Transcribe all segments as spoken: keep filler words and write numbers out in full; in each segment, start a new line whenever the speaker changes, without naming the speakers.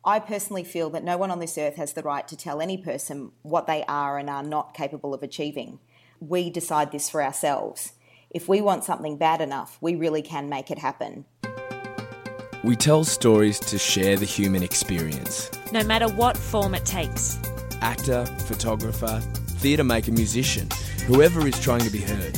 I personally feel that no one on this earth has the right to tell any person what they are and are not capable of achieving. We decide this for ourselves. If we want something bad enough, we really can make it happen.
We tell stories to share the human experience.
No matter what form it takes.
Actor, photographer, theatre maker, musician, whoever is trying to be heard.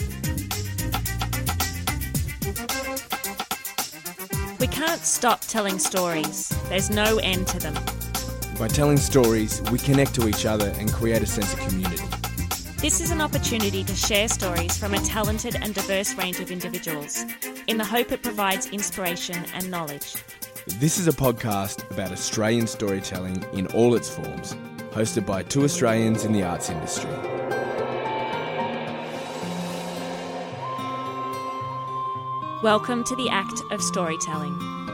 We can't stop telling stories. There's no end to them.
By telling stories, we connect to each other and create a sense of community.
This is an opportunity to share stories from a talented and diverse range of individuals, in the hope it provides inspiration and knowledge.
This is a podcast about Australian storytelling in all its forms, hosted by two Australians in the arts industry.
Welcome to the act of storytelling.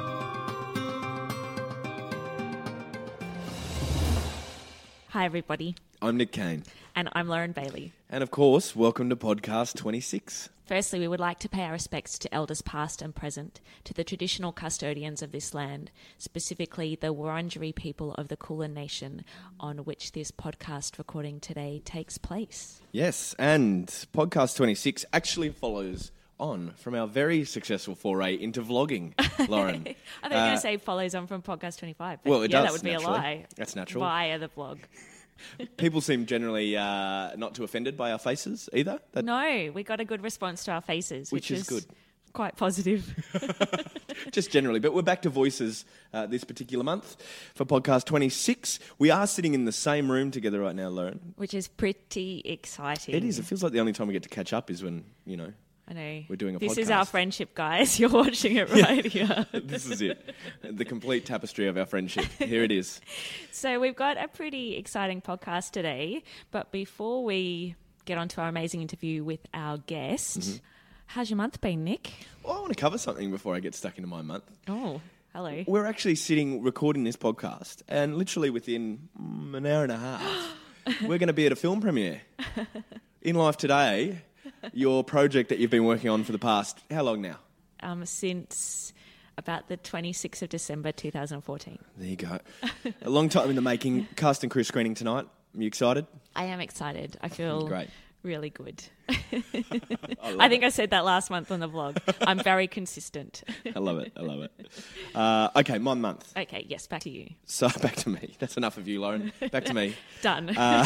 Hi everybody.
I'm Nick Kane.
And I'm Lauren Bailey.
And of course, welcome to podcast twenty-six.
Firstly, we would like to pay our respects to elders past and present, to the traditional custodians of this land, specifically the Wurundjeri people of the Kulin Nation, on which this podcast recording today takes place.
Yes, and podcast twenty-six actually follows on from our very successful foray into vlogging, Lauren.
I thought you were going to say follows on from podcast twenty-five. But
well, it
yeah,
does,
that would be
naturally.
a lie.
That's natural.
Via the vlog.
People seem generally uh, not too offended by our faces either. That,
no, we got a good response to our faces, which,
which is, is good.
Quite positive.
Just generally. But we're back to voices uh, this particular month for podcast twenty-six. We are sitting in the same room together right now, Lauren.
Which is pretty exciting.
It is. It feels like the only time we get to catch up is when, you know,
I know.
We're doing a
this
podcast.
This is our friendship, guys. You're watching it right here.
This is it. The complete tapestry of our friendship. Here it is.
So we've got a pretty exciting podcast today. But before we get on to our amazing interview with our guest, mm-hmm. How's your month been, Nick?
Well, I want to cover something before I get stuck into my month.
Oh, hello.
We're actually sitting recording this podcast, and literally within mm, an hour and a half, we're going to be at a film premiere. In Life Today, your project that you've been working on for the past, how long now?
Um, since about the twenty-sixth of December two thousand fourteen.
There you go. A long time in the making. Cast and crew screening tonight. Are you excited?
I am excited. I feel
great.
Really good.
I,
I think
it.
I said that last month on the vlog. I'm very consistent.
I love it. I love it. Uh, okay, my month.
Okay, yes, back to you.
So back to me. That's enough of you, Lauren. Back to me.
Done.
Uh,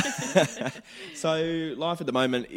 so life at the moment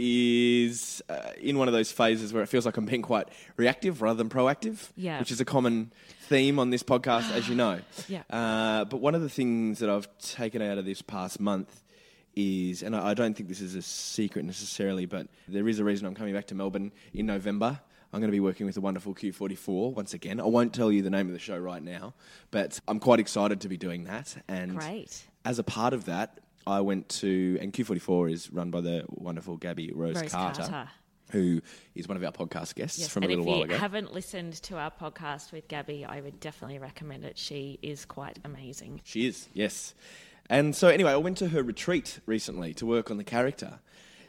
is uh, in one of those phases where it feels like I'm being quite reactive rather than proactive,
yeah.
which is a common theme on this podcast, as you know.
Yeah.
Uh, but one of the things that I've taken out of this past month is, and I don't think this is a secret necessarily, but there is a reason I'm coming back to Melbourne in November. I'm going to be working with the wonderful Q forty-four once again. I won't tell you the name of the show right now, but I'm quite excited to be doing that. And
Great.
As a part of that, I went to, and Q forty-four is run by the wonderful Gabby Rose,
Rose
Carter,
Carter,
who is one of our podcast guests
yes,
from a little while ago.
And if you haven't listened to our podcast with Gabby, I would definitely recommend it. She is quite amazing.
She is, yes. And so anyway, I went to her retreat recently to work on the character.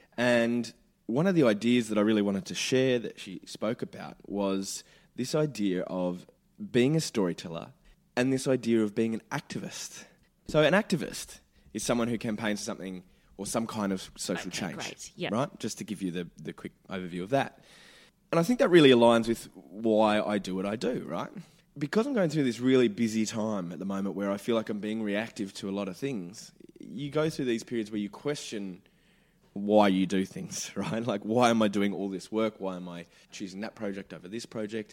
And one of the ideas that I really wanted to share that she spoke about was this idea of being a storyteller and this idea of being an activist. So an activist is someone who campaigns for something or some kind of social
okay,
change.
Great. Yep.
Right? Just to give you the, the quick overview of that. And I think that really aligns with why I do what I do, right? Because I'm going through this really busy time at the moment where I feel like I'm being reactive to a lot of things, you go through these periods where you question why you do things, right? Like, why am I doing all this work? Why am I choosing that project over this project?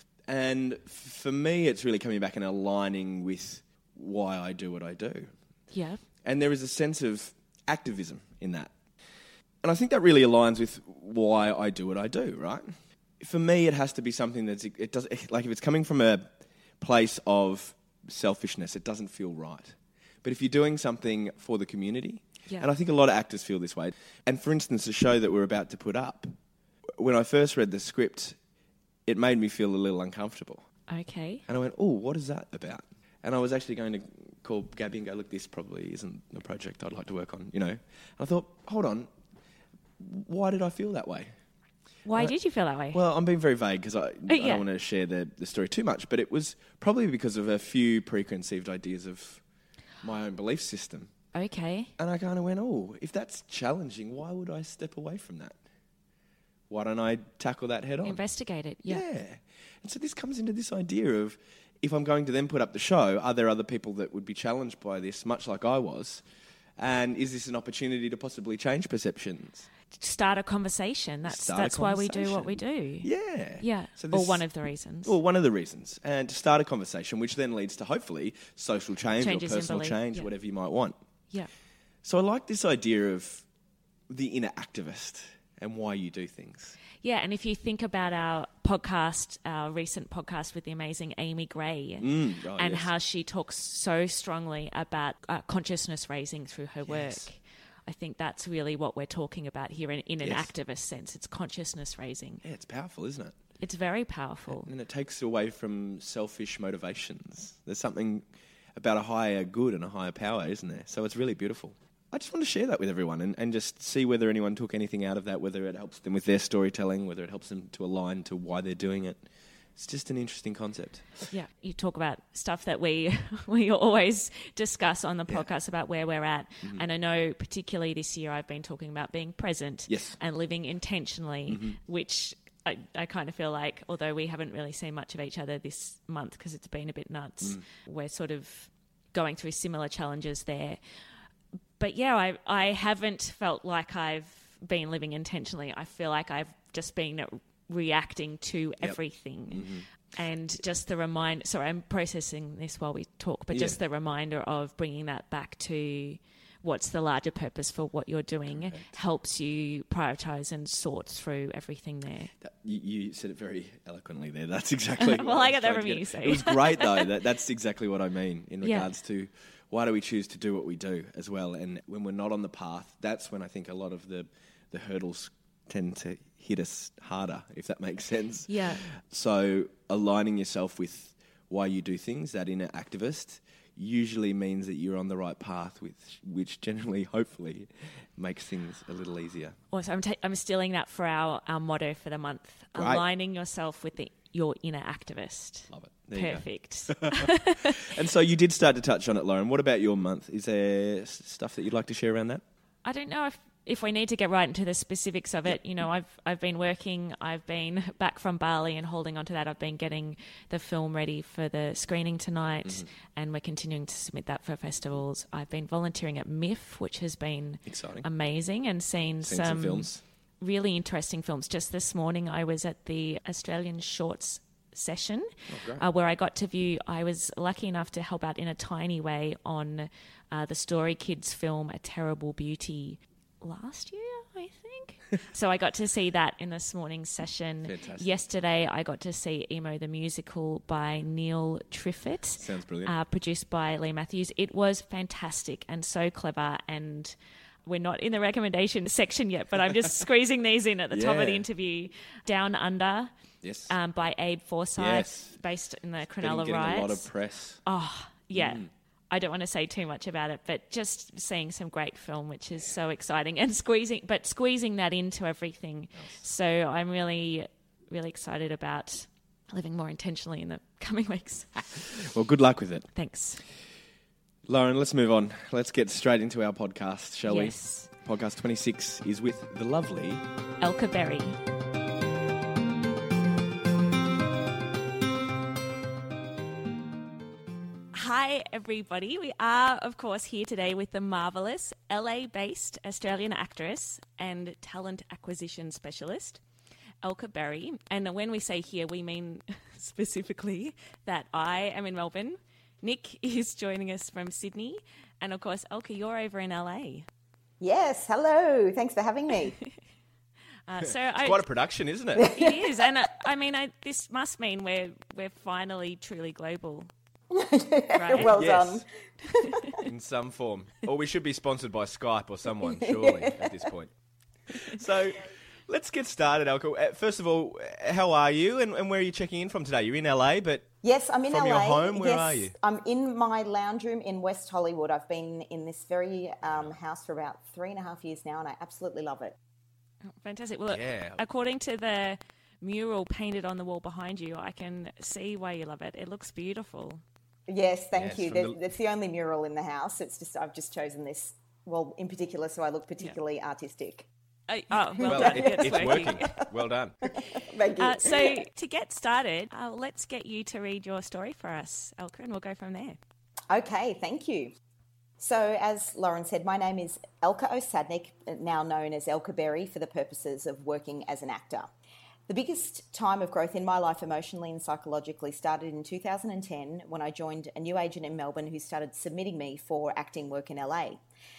And for me, it's really coming back and aligning with why I do what I do.
Yeah.
And there is a sense of activism in that. And I think that really aligns with why I do what I do, right? For me, it has to be something that's, it does, like if it's coming from a place of selfishness, it doesn't feel right. But if you're doing something for the community,
yeah.
and I think a lot of actors feel this way. And for instance, the show that we're about to put up, when I first read the script, it made me feel a little uncomfortable.
Okay.
And I went, oh, what is that about? And I was actually going to call Gabby and go, look, this probably isn't a project I'd like to work on, you know. And I thought, hold on, why did I feel that way?
Why
uh,
did you feel that way?
Well, I'm being very vague because I,
uh,
I
yeah.
don't want to share the, the story too much, but it was probably because of a few preconceived ideas of my own belief system.
Okay.
And I kind of went, oh, if that's challenging, why would I step away from that? Why don't I tackle that head on?
Investigate it, yeah.
Yeah. And so this comes into this idea of, if I'm going to then put up the show, are there other people that would be challenged by this, much like I was? And is this an opportunity to possibly change perceptions?
Start a conversation. That's
Start a
that's why we do
conversation.
what we do.
Yeah.
Yeah.
So
or
this-
one of the reasons.
Well, one of the reasons. And to start a conversation, which then leads to hopefully social change
Changes
or
in
personal
belief,
change,
yeah.
whatever you might want.
Yeah.
So I like this idea of the inner activist and why you do things.
Yeah, and if you think about our podcast, our recent podcast with the amazing Amy Gray,
Mm, oh,
and
yes.
how she talks so strongly about uh, consciousness raising through her
Yes.
work, I think that's really what we're talking about here in, in an
Yes.
activist sense. It's consciousness raising.
Yeah, it's powerful, isn't it?
It's very powerful.
And it takes away from selfish motivations. There's something about a higher good and a higher power, isn't there? So it's really beautiful. I just want to share that with everyone and, and just see whether anyone took anything out of that, whether it helps them with their storytelling, whether it helps them to align to why they're doing it. It's just an interesting concept.
Yeah, you talk about stuff that we we always discuss on the
Yeah.
podcast about where we're at. And I know particularly this year I've been talking about being present
Yes.
and living intentionally, which I, I kind of feel like, although we haven't really seen much of each other this month because it's been a bit nuts, we're sort of going through similar challenges there. But yeah, I I haven't felt like I've been living intentionally. I feel like I've just been reacting to everything. And just the reminder, sorry, I'm processing this while we talk, but just
Yeah.
the reminder of bringing that back to what's the larger purpose for what you're doing
Correct.
helps you prioritize and sort through everything there.
That, you, you said it very eloquently there. That's exactly
Well,
what
I
was
got that
trying
from
to get
you,
at.
so-
It was great, though. That, that's exactly what I mean in
Yeah.
regards to why do we choose to do what we do as well. And when we're not on the path, that's when I think a lot of the, the hurdles tend to hit us harder, if that makes sense.
Yeah.
So aligning yourself with why you do things, that inner activist, usually means that you're on the right path, which, which generally, hopefully, makes things a little easier.
Also, I'm, ta- I'm stealing that for our, our motto for the month,
Great.
aligning yourself with the, your inner activist.
Love it. There you go.
Perfect.
And so you did start to touch on it, Lauren. What about your month? Is there s- stuff that you'd like to share around that?
I don't know if, if we need to get right into the specifics of it. You know, I've I've been working, I've been back from Bali and holding on to that. I've been getting the film ready for the screening tonight,
Mm-hmm.
and we're continuing to submit that for festivals. I've been volunteering at M I F, which has been
Exciting.
amazing, and seen,
Seen some
some
films.
really interesting films. Just this morning, I was at the Australian Shorts session
great.
uh, where I got to view, I was lucky enough to help out in a tiny way on uh, the Story Kids film A Terrible Beauty last year, I think. So I got to see that in this morning's session.
Fantastic.
Yesterday I got to see Emo the Musical by Neil Triffett.
Sounds brilliant.
Uh, produced by Lee Matthews. It was fantastic and so clever, and we're not in the recommendation section yet, but I'm just squeezing these in at the top of the
Yeah.
interview. Down Under
Yes.
um, by Abe Forsyth,
Yes.
based in the
getting,
Cronulla
getting
riots.
a lot of press.
Oh, yeah.
Mm.
I don't want to say too much about it, but just seeing some great film, which is so exciting, and squeezing, but squeezing that into everything. So I'm really, really excited about living more intentionally in the coming weeks.
Well, good luck with it.
Thanks.
Lauren, let's move on. Let's get straight into our podcast, shall
Yes.
we? Podcast twenty-six is with the lovely...
Elka Berry. Hi, everybody. We are, of course, here today with the marvellous L A-based Australian actress and talent acquisition specialist, Elka Berry. And when we say here, we mean specifically that I am in Melbourne, Nick is joining us from Sydney, and, of course, Elka, you're over in L A.
Yes, hello. Thanks for having me.
Uh, so I,
Quite a production, isn't it?
it is, and uh, I mean, I, this must mean we're we're finally truly global. Right?
Well
Yes.
done.
In some form. Or we should be sponsored by Skype or someone, surely, at this point. So let's get started, Elka. Uh, First of all, uh, how are you and, and where are you checking in from today? You're in L A, but
Yes, I'm in
From
L A.
your home, where
yes,
are you?
I'm in my lounge room in West Hollywood. I've been in this very um, house for about three and a half years now, and I absolutely love it.
Fantastic. Well,
Yeah.
according to the mural painted on the wall behind you, I can see why you love it. It looks beautiful.
Yes, thank
Yes,
you.
from
There-
the-
That's the only mural in the house. It's just I've just chosen this, well, in particular, so I look particularly artistic.
Oh, oh, well,
Well,
done.
it,
It's
it's working. Well done.
Thank you.
Uh, so to get started, uh, let's get you to read your story for us, Elka, and we'll go from there.
Okay, thank you. So, as Lauren said, my name is Elka Osadnik, now known as Elka Berry for the purposes of working as an actor. The biggest time of growth in my life emotionally and psychologically started in two thousand ten when I joined a new agent in Melbourne who started submitting me for acting work in L A.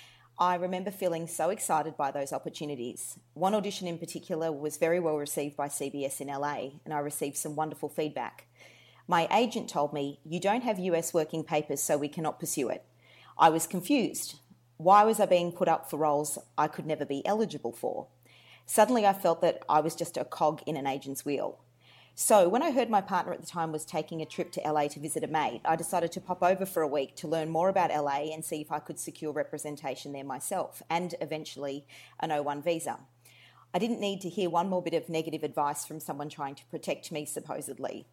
I remember feeling so excited by those opportunities. One audition in particular was very well received by C B S in L A, and I received some wonderful feedback. My agent told me, "You don't have U S working papers, so we cannot pursue it." I was confused. Why was I being put up for roles I could never be eligible for? Suddenly I felt that I was just a cog in an agent's wheel. So when I heard my partner at the time was taking a trip to L A to visit a mate, I decided to pop over for a week to learn more about L A and see if I could secure representation there myself and eventually an O one visa. I didn't need to hear one more bit of negative advice from someone trying to protect me, supposedly.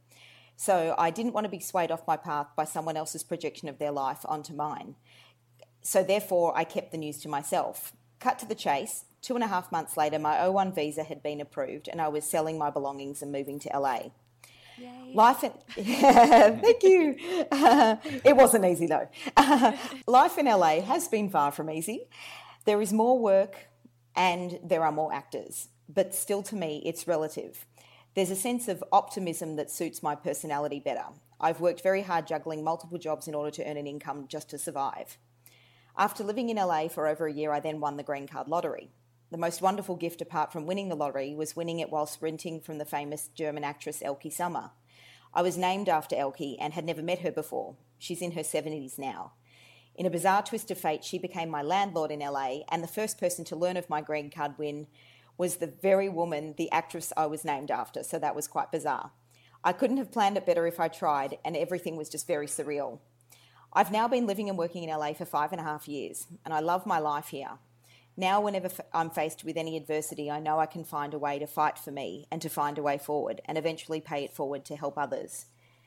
So I didn't want to be swayed off my path by someone else's projection of their life onto mine. So therefore, I kept the news to myself. Cut to the chase, two and a half months later, my O one visa had been approved and I was selling my belongings and moving to L A.
Yay.
Life in... Thank you. Uh, it wasn't easy though. Uh, life in L A has been far from easy. There is more work and there are more actors, but still to me, it's relative. There's a sense of optimism that suits my personality better. I've worked very hard juggling multiple jobs in order to earn an income just to survive. After living in L A for over a year, I then won the Green Card Lottery. The most wonderful gift apart from winning the lottery was winning it whilst renting from the famous German actress Elke Sommer. I was named after Elke and had never met her before. She's in her seventies now. In a bizarre twist of fate, she became my landlord in L A, and the first person to learn of my Green Card win was the very woman, the actress I was named after, so that was quite bizarre. I couldn't have planned it better if I tried, and everything was just very surreal. I've now been living and working in L A for five and a half years, and I love my life here. Now, whenever I'm faced with any adversity, I know I can find a way to fight for me and to find a way forward and eventually pay it forward to help others.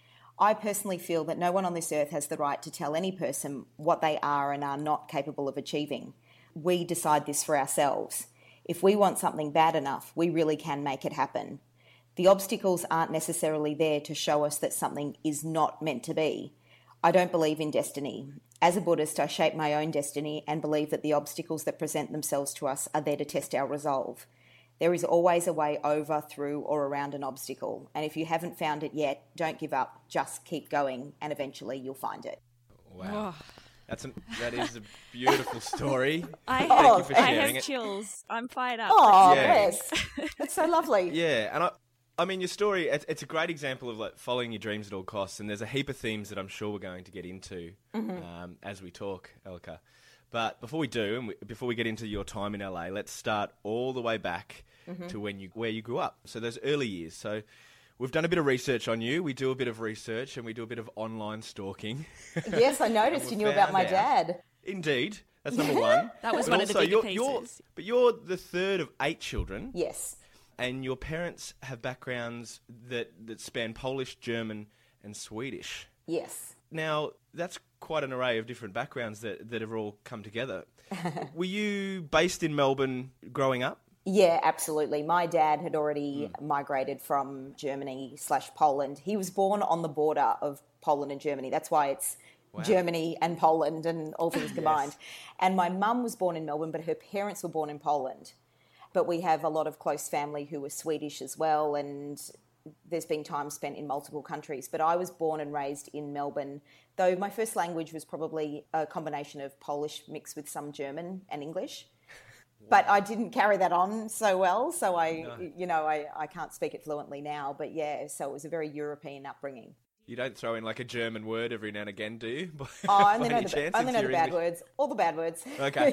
I personally feel that no one on this earth has the right to tell any person what they are and are not capable of achieving. We decide this for ourselves. If we want something bad enough, we really can make it happen. The obstacles aren't necessarily there to show us that something is not meant to be. I don't believe in destiny. As a Buddhist, I shape my own destiny and believe that the obstacles that present themselves to us are there to test our resolve. There is always a way over, through, or around an obstacle. And if you haven't found it yet, don't give up. Just keep going, and eventually you'll find it.
Wow. That's an, that is a beautiful story.
I
Thank
have,
you for
I
sharing
have
it.
chills. I'm fired up.
Oh,
Yeah.
bless. That's so lovely.
Yeah, and I, I mean, your story, it's, it's a great example of like following your dreams at all costs, and there's a heap of themes that I'm sure we're going to get into
Mm-hmm.
um, as we talk, Elka. But before we do, and we, before we get into your time in L A, let's start all the way back
Mm-hmm.
to when you where you grew up. So those early years. So we've done a bit of research on you. We do a bit of research, and we do a bit of online stalking.
Yes, I noticed you knew about
found
my
out-
dad.
Indeed. That's number one.
That was
But
one of the
also,
bigger
you're, you're,
pieces.
but you're the third of eight children.
Yes.
And your parents have backgrounds that, that span Polish, German, and Swedish.
Yes.
Now, that's quite an array of different backgrounds that, that have all come together. Were you based in Melbourne growing up?
Yeah, absolutely. My dad had already mm. migrated from Germany slash Poland. He was born on the border of Poland and Germany. That's why it's wow. Germany and Poland and all things combined. Yes. And my mum was born in Melbourne, but her parents were born in Poland. But we have a lot of close family who were Swedish as well, and there's been time spent in multiple countries. But I was born and raised in Melbourne, though my first language was probably a combination of Polish mixed with some German and English. But I didn't carry that on so well, so I, no. you know, I, I can't speak it fluently now. But yeah, so it was a very European upbringing.
You don't throw in like a German word every now and again, do you?
Oh, I only know the, only know the bad words, all the bad words.
Okay.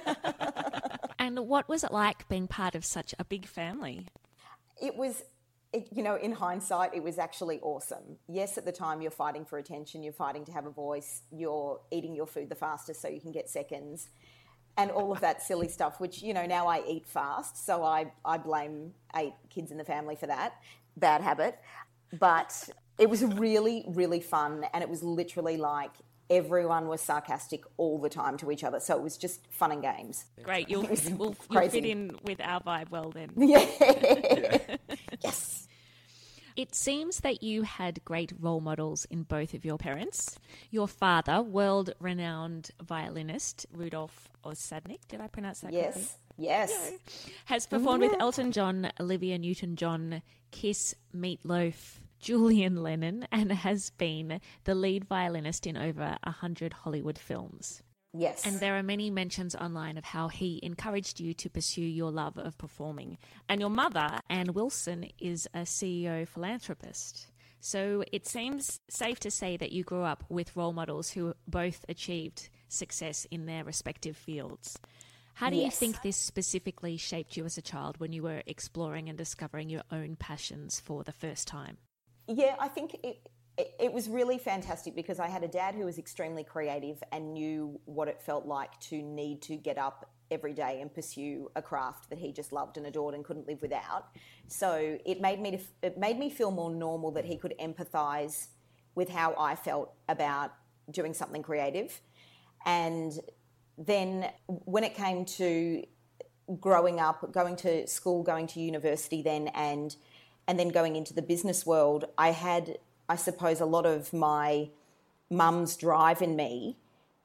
And what was it like being part of such a big family?
It was, it, you know, in hindsight, it was actually awesome. Yes, at the time you're fighting for attention, you're fighting to have a voice, you're eating your food the fastest so you can get seconds. And all of that silly stuff, which, you know, now I eat fast, so I, I blame eight kids in the family for that bad habit. But It was really, really fun, and it was literally like everyone was sarcastic all the time to each other. So it was just fun and games.
Great. You'll, we'll, you'll fit in with our vibe well then.
Yeah. yeah. Yes.
It seems that you had great role models in both of your parents. Your father, world-renowned violinist Rudolf Osadnik, did I pronounce that
yes.
correctly?
Yes.
No. Has performed with Elton John, Olivia Newton-John, Kiss, Meatloaf, Julian Lennon, and has been the lead violinist in over one hundred Hollywood films.
Yes.
And there are many mentions online of how he encouraged you to pursue your love of performing. And your mother, Anne Wilson, is a C E O philanthropist. So it seems safe to say that you grew up with role models who both achieved success in their respective fields. How do
yes.
you think this specifically shaped you as a child when you were exploring and discovering your own passions for the first time?
Yeah, I think it, it, it was really fantastic because I had a dad who was extremely creative and knew what it felt like to need to get up every day and pursue a craft that he just loved and adored and couldn't live without. So it made me to, it made me feel more normal that he could empathise with how I felt about doing something creative. And then when it came to growing up, going to school, going to university then and and then going into the business world, I had, I suppose, a lot of my mum's drive in me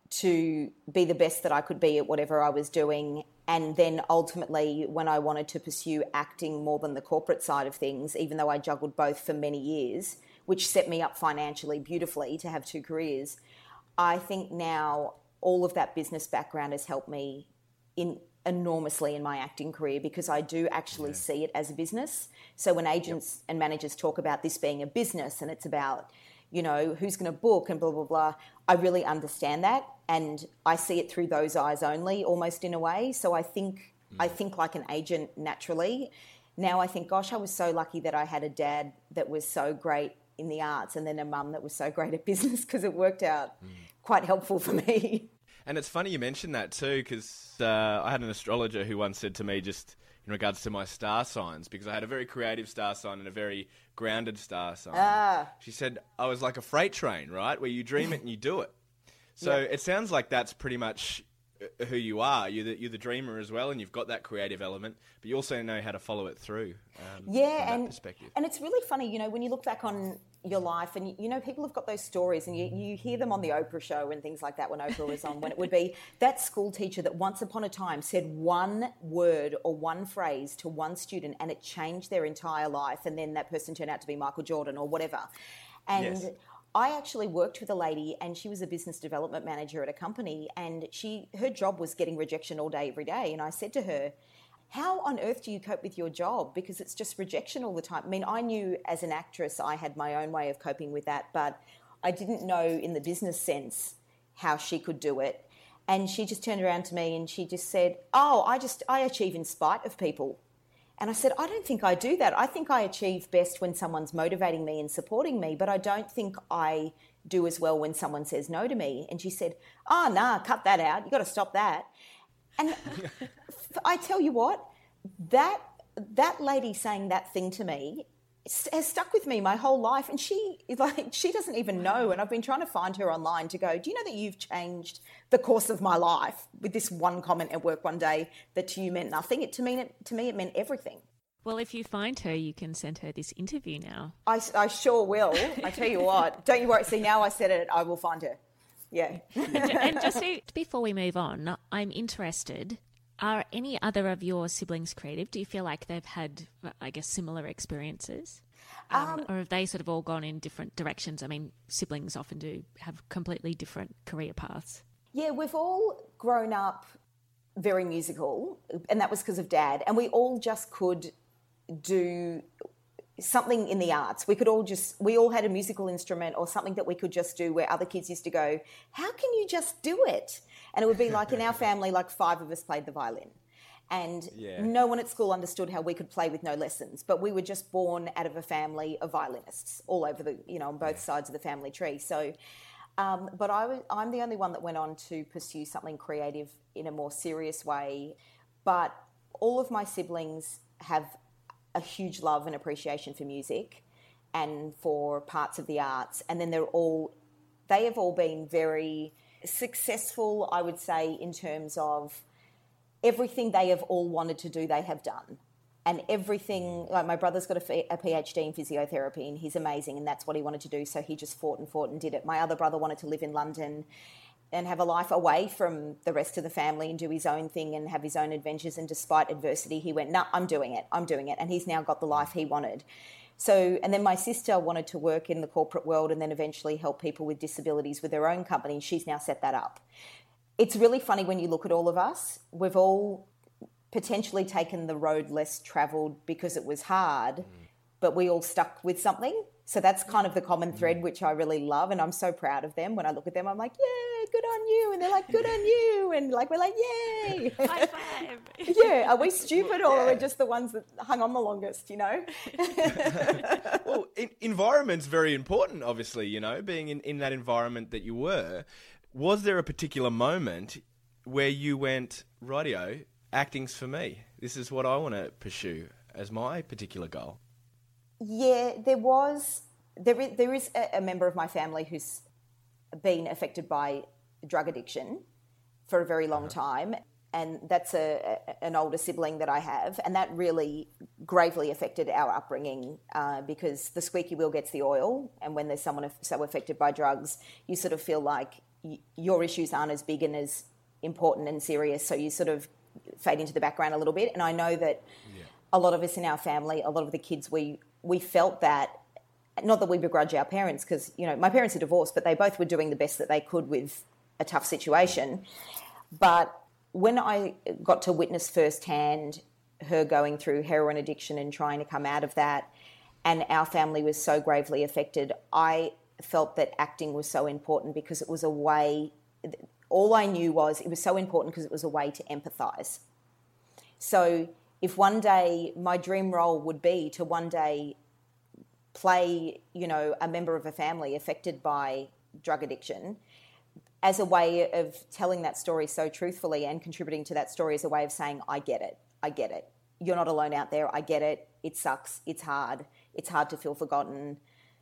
to be the best that I could be at whatever I was doing. And then ultimately, when I wanted to pursue acting more than the corporate side of things, even though I juggled both for many years, which set me up financially beautifully to have two careers, I think now all of that business background has helped me in enormously in my acting career because I do actually yeah. see it as a business. So when agents yep. and managers talk about this being a business and it's about, you know, who's going to book and blah, blah, blah, I really understand that and I see it through those eyes only almost in a way. So I think mm. I think like an agent naturally. Now I think, gosh, I was so lucky that I had a dad that was so great in the arts and then a mum that was so great at business because it worked out mm. quite helpful for me.
And it's funny you mentioned that too, because uh, I had an astrologer who once said to me just in regards to my star signs, because I had a very creative star sign and a very grounded star sign.
Ah.
She said I was like a freight train, right, where you dream it and you do it. So yep. it sounds like that's pretty much who you are. You're the, you're the dreamer as well, and you've got that creative element, but you also know how to follow it through. Um,
yeah,
from
and
that perspective. And
it's really funny, you know, when you look back on your life and, you know, people have got those stories and you, you hear them on the Oprah show and things like that when Oprah was on, when it would be that school teacher that once upon a time said one word or one phrase to one student and it changed their entire life and then that person turned out to be Michael Jordan or whatever. And yes. I actually worked with a lady and she was a business development manager at a company and she her job was getting rejection all day, every day. And I said to her, how on earth do you cope with your job? Because it's just rejection all the time. I mean, I knew as an actress I had my own way of coping with that, but I didn't know in the business sense how she could do it. And she just turned around to me and she just said, oh, I just, I achieve in spite of people. And I said, I don't think I do that. I think I achieve best when someone's motivating me and supporting me, but I don't think I do as well when someone says no to me. And she said, oh, nah, cut that out. You got to stop that. And I tell you what, that that lady saying that thing to me has stuck with me my whole life. And she like she doesn't even know. And I've been trying to find her online to go, do you know that you've changed the course of my life with this one comment at work one day that to you meant nothing? It to me, it, to me, it meant everything.
Well, if you find her, you can send her this interview now.
I, I sure will. I tell you what. Don't you worry. See, now I said it, I will find her. Yeah.
And just so, before we move on, I'm interested, are any other of your siblings creative? Do you feel like they've had, I guess, similar experiences? Um, um, or have they sort of all gone in different directions? I mean, siblings often do have completely different career paths.
Yeah, we've all grown up very musical, and that was because of Dad, and we all just could do something in the arts. We could all just, we all had a musical instrument or something that we could just do where other kids used to go, how can you just do it? And it would be like in our family, like five of us played the violin. And yeah. no one at school understood how we could play with no lessons, but we were just born out of a family of violinists all over the, you know, on both yeah. sides of the family tree. So, um, but I was, I'm the only one that went on to pursue something creative in a more serious way. But all of my siblings have a huge love and appreciation for music. and for parts of the arts. And then they're all, they have all been very successful, I would say, in terms of everything they have all wanted to do, they have done. And everything, like my brother's got a, a PhD in physiotherapy and he's amazing and that's what he wanted to do. So he just fought and fought and did it. My other brother wanted to live in London and have a life away from the rest of the family and do his own thing and have his own adventures. And despite adversity, he went, no, nah, I'm doing it. I'm doing it. And he's now got the life he wanted. So, and then my sister wanted to work in the corporate world and then eventually help people with disabilities with their own company. She's now set that up. It's really funny when you look at all of us. We've all potentially taken the road less travelled because it was hard, mm. but we all stuck with something. So that's kind of the common thread, which I really love. And I'm so proud of them. When I look at them, I'm like, yeah, good on you. And they're like, good on you. And like, we're like, yay.
High five.
Yeah. Are we stupid or are we just the ones that hung on the longest, you know?
Well, in, environment's very important, obviously, you know, being in, in that environment that you were. Was there a particular moment where you went, rightio, acting's for me. This is what I want to pursue as my particular goal?
Yeah, there was, there is, there is a, a member of my family who's been affected by drug addiction for a very long uh-huh. time. And that's a, a, an older sibling that I have. And that really gravely affected our upbringing uh, because the squeaky wheel gets the oil. And when there's someone so affected by drugs, you sort of feel like y- your issues aren't as big and as important and serious. So you sort of fade into the background a little bit. And I know that yeah. a lot of us in our family, a lot of the kids, we we felt that, not that we begrudge our parents, because, you know, my parents are divorced, but they both were doing the best that they could with a tough situation. But when I got to witness firsthand her going through heroin addiction and trying to come out of that, and our family was so gravely affected, I felt that acting was so important because it was a way, all I knew was it was so important because it was a way to empathise. So if one day my dream role would be to one day play, you know, a member of a family affected by drug addiction, as a way of telling that story so truthfully and contributing to that story as a way of saying, I get it, I get it. You're not alone out there, I get it. It sucks, it's hard, it's hard to feel forgotten.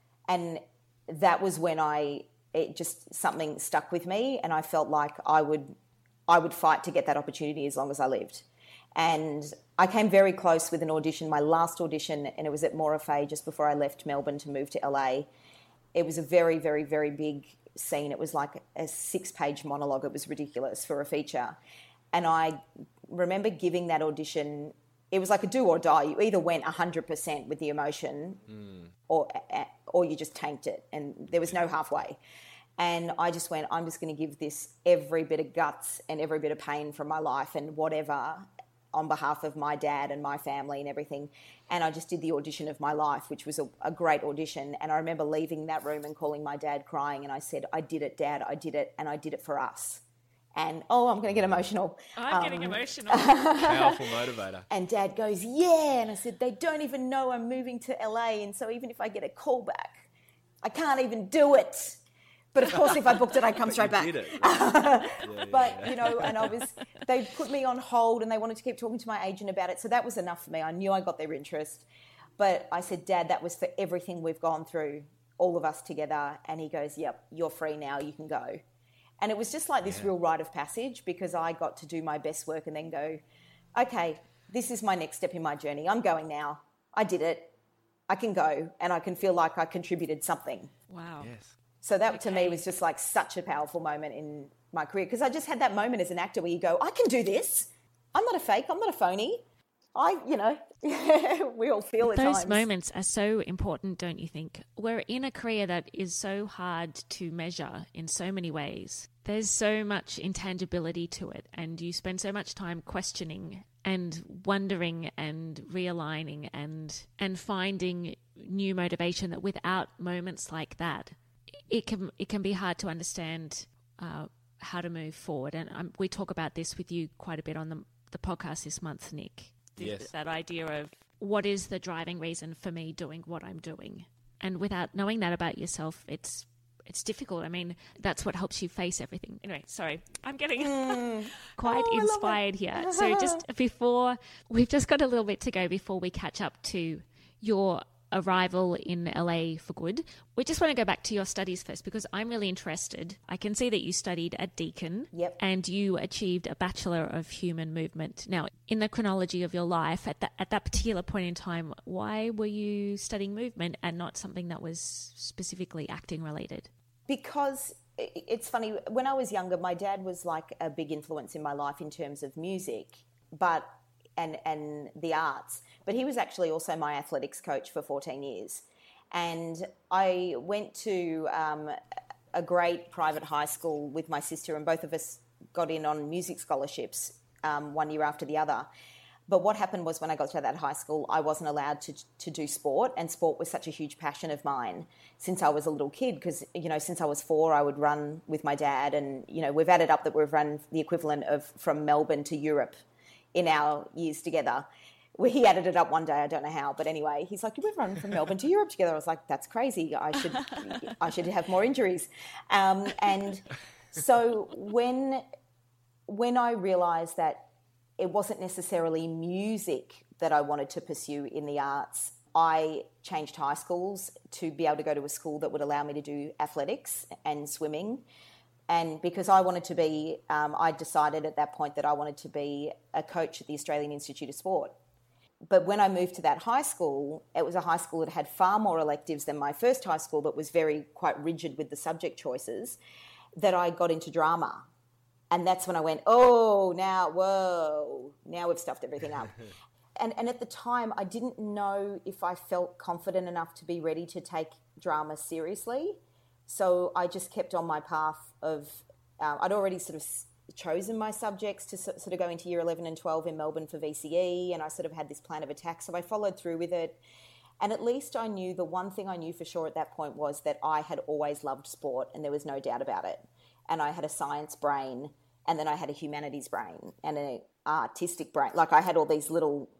And that was when I, it just, something stuck with me and I felt like I would, I would fight to get that opportunity as long as I lived. And I came very close with an audition, my last audition, and it was at Morafay just before I left Melbourne to move to L A. It was a very, very, very big scene. It was like a six-page monologue. It was ridiculous for a feature. And I remember giving that audition, it was like a do or die. You either went one hundred percent with the emotion mm. or or you just tanked it, and there was no halfway. And I just went, I'm just going to give this every bit of guts and every bit of pain from my life and whatever on behalf of my dad and my family and everything. And I just did the audition of my life, which was a, a great audition. And I remember leaving that room and calling my dad crying. And I said, I did it, Dad, I did it. And I did it for us. And, oh, I'm going to get emotional.
I'm um, getting emotional.
Powerful motivator.
And Dad goes, yeah. And I said, they don't even know I'm moving to L A. And so even if I get a call back, I can't even do it. But of course, if I booked it, I'd come straight back.
Did it, right? yeah, yeah,
but,
yeah.
you know, and I was, they put me on hold and they wanted to keep talking to my agent about it. So that was enough for me. I knew I got their interest. But I said, Dad, that was for everything we've gone through, all of us together. And he goes, yep, you're free now, you can go. And it was just like this yeah. real rite of passage because I got to do my best work and then go, okay, this is my next step in my journey. I'm going now. I did it. I can go and I can feel like I contributed something.
Wow.
Yes.
So that
okay.
to me was just like such a powerful moment in my career because I just had that moment as an actor where you go, I can do this. I'm not a fake. I'm not a phony. I, you know, we all feel at
Those
times.
moments are so important, don't you think? We're in a career that is so hard to measure in so many ways. There's so much intangibility to it and you spend so much time questioning and wondering and realigning and and finding new motivation that without moments like that, it can it can be hard to understand uh, how to move forward. And um, we talk about this with you quite a bit on the, the podcast this month, Nick.
Yes.
That idea of what is the driving reason for me doing what I'm doing. And without knowing that about yourself, it's it's difficult. I mean, that's what helps you face everything. Anyway, sorry, I'm getting mm. quite oh, inspired here. So just before, we've just got a little bit to go before we catch up to your arrival in L A for good. We just want to go back to your studies first because I'm really interested. I can see that you studied at Deakin.
Yep.
And you achieved a Bachelor of Human Movement. Now, in the chronology of your life, at that, at that particular point in time, why were you studying movement and not something that was specifically acting related?
Because it's funny, when I was younger, my dad was like a big influence in my life in terms of music, but and and the arts. But he was actually also my athletics coach for fourteen years. And I went to um, a great private high school with my sister, and both of us got in on music scholarships um, one year after the other. But what happened was when I got to that high school, I wasn't allowed to to do sport, and sport was such a huge passion of mine since I was a little kid because, you know, since I was four, I would run with my dad, and, you know, we've added up that we've run the equivalent of from Melbourne to Europe in our years together. Well, he added it up one day, I don't know how, but anyway, he's like, we've run from Melbourne to Europe together. I was like, that's crazy. I should I should have more injuries. Um, and so when when I realised that it wasn't necessarily music that I wanted to pursue in the arts, I changed high schools to be able to go to a school that would allow me to do athletics and swimming. And because I wanted to be, um, I decided at that point that I wanted to be a coach at the Australian Institute of Sport. But when I moved to that high school, it was a high school that had far more electives than my first high school that was very quite rigid with the subject choices, that I got into drama. And that's when I went, oh, now, whoa, now we've stuffed everything up. and and at the time, I didn't know if I felt confident enough to be ready to take drama seriously. So I just kept on my path of, uh, I'd already sort of chosen my subjects to sort of go into year eleven and twelve in Melbourne for V C E, and I sort of had this plan of attack. So I followed through with it. And at least I knew, the one thing I knew for sure at that point was that I had always loved sport, and there was no doubt about it. And I had a science brain, and then I had a humanities brain and an artistic brain. Like I had all these little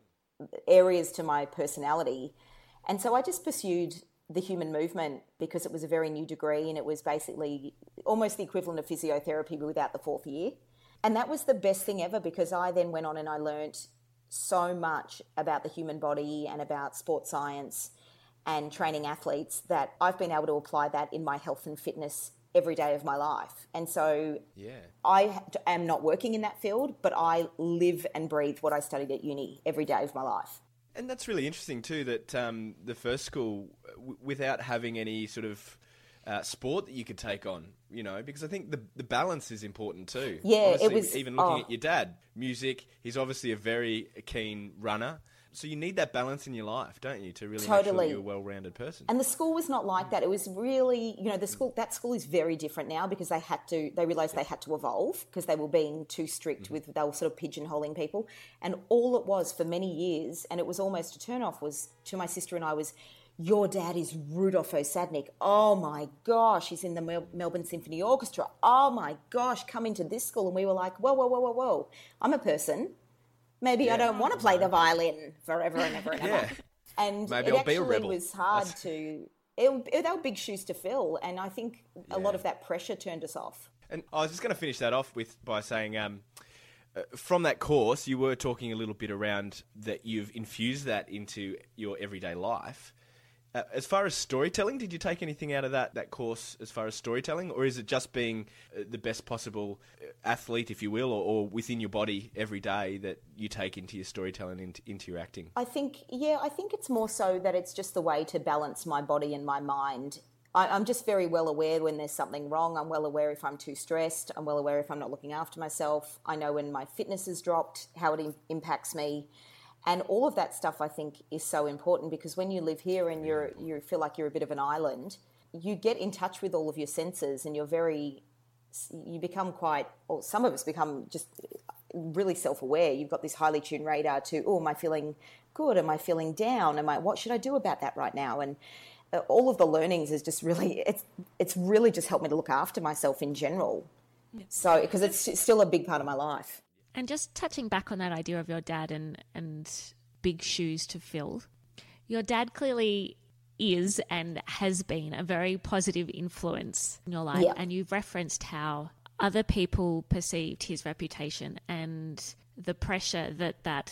areas to my personality. And so I just pursued the human movement because it was a very new degree, and it was basically almost the equivalent of physiotherapy but without the fourth year. And that was the best thing ever because I then went on and I learnt so much about the human body and about sports science and training athletes that I've been able to apply that in my health and fitness every day of my life. And so
yeah.
I am not working in that field, but I live and breathe what I studied at uni every day of my life.
And that's really interesting too, that um, the first school, w- without having any sort of uh, sport that you could take on, you know, because I think the the balance is important too.
Yeah,
Honestly,
it was...
Even looking
oh.
at your dad, music, he's obviously a very keen runner. So you need that balance in your life, don't you, to really
Totally.
make sure you're a well-rounded person.
And the school was not like that. It was really, you know, the school, that school is very different now because they had to, they realised they had to evolve because they were being too strict mm-hmm. with, they were sort of pigeonholing people. And all it was for many years, and it was almost a turn-off, was to my sister and I was, your dad is Rudolf Osadnik. Oh my gosh, he's in the Mel- Melbourne Symphony Orchestra. Oh my gosh, come into this school. And we were like, whoa, whoa, whoa, whoa, whoa. I'm a person. Maybe yeah. I don't want to play the violin forever and ever and ever.
yeah.
And
Maybe
it
I'll
actually
be a rebel.
was hard
That's...
to... It, it, they were big shoes to fill, and I think
yeah.
a lot of that pressure turned us off.
And I was just going to finish that off with by saying, um, uh, from that course, you were talking a little bit around that you've infused that into your everyday life. Uh, as far as storytelling, did you take anything out of that, that course as far as storytelling? Or is it just being uh, the best possible athlete, if you will, or, or within your body every day that you take into your storytelling, into, into your acting?
I think, yeah, I think it's more so that it's just the way to balance my body and my mind. I, I'm just very well aware when there's something wrong. I'm well aware if I'm too stressed. I'm well aware if I'm not looking after myself. I know when my fitness has dropped, how it im- impacts me. And all of that stuff, I think, is so important because when you live here and you're you feel like you're a bit of an island, you get in touch with all of your senses and you're very, you become quite, or some of us become just really self-aware. You've got this highly tuned radar to, oh, am I feeling good? Am I feeling down? Am I, what should I do about that right now? And uh, all of the learnings is just really, it's it's really just helped me to look after myself in general. Yeah. So, because it's still a big part of my life.
And just touching back on that idea of your dad and, and big shoes to fill, your dad clearly is and has been a very positive influence in your life.
Yeah.
And you've referenced how other people perceived his reputation and the pressure that that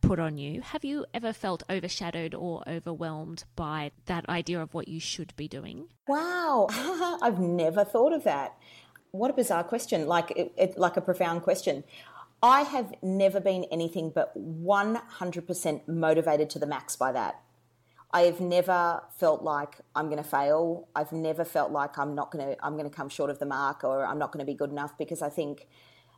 put on you. Have you ever felt overshadowed or overwhelmed by that idea of what you should be doing?
Wow, I've never thought of that. What a bizarre question, like it, it, like a profound question. I have never been anything but one hundred percent motivated to the max by that. I have never felt like I'm going to fail. I've never felt like I'm not going to, I'm going to come short of the mark or I'm not going to be good enough, because I think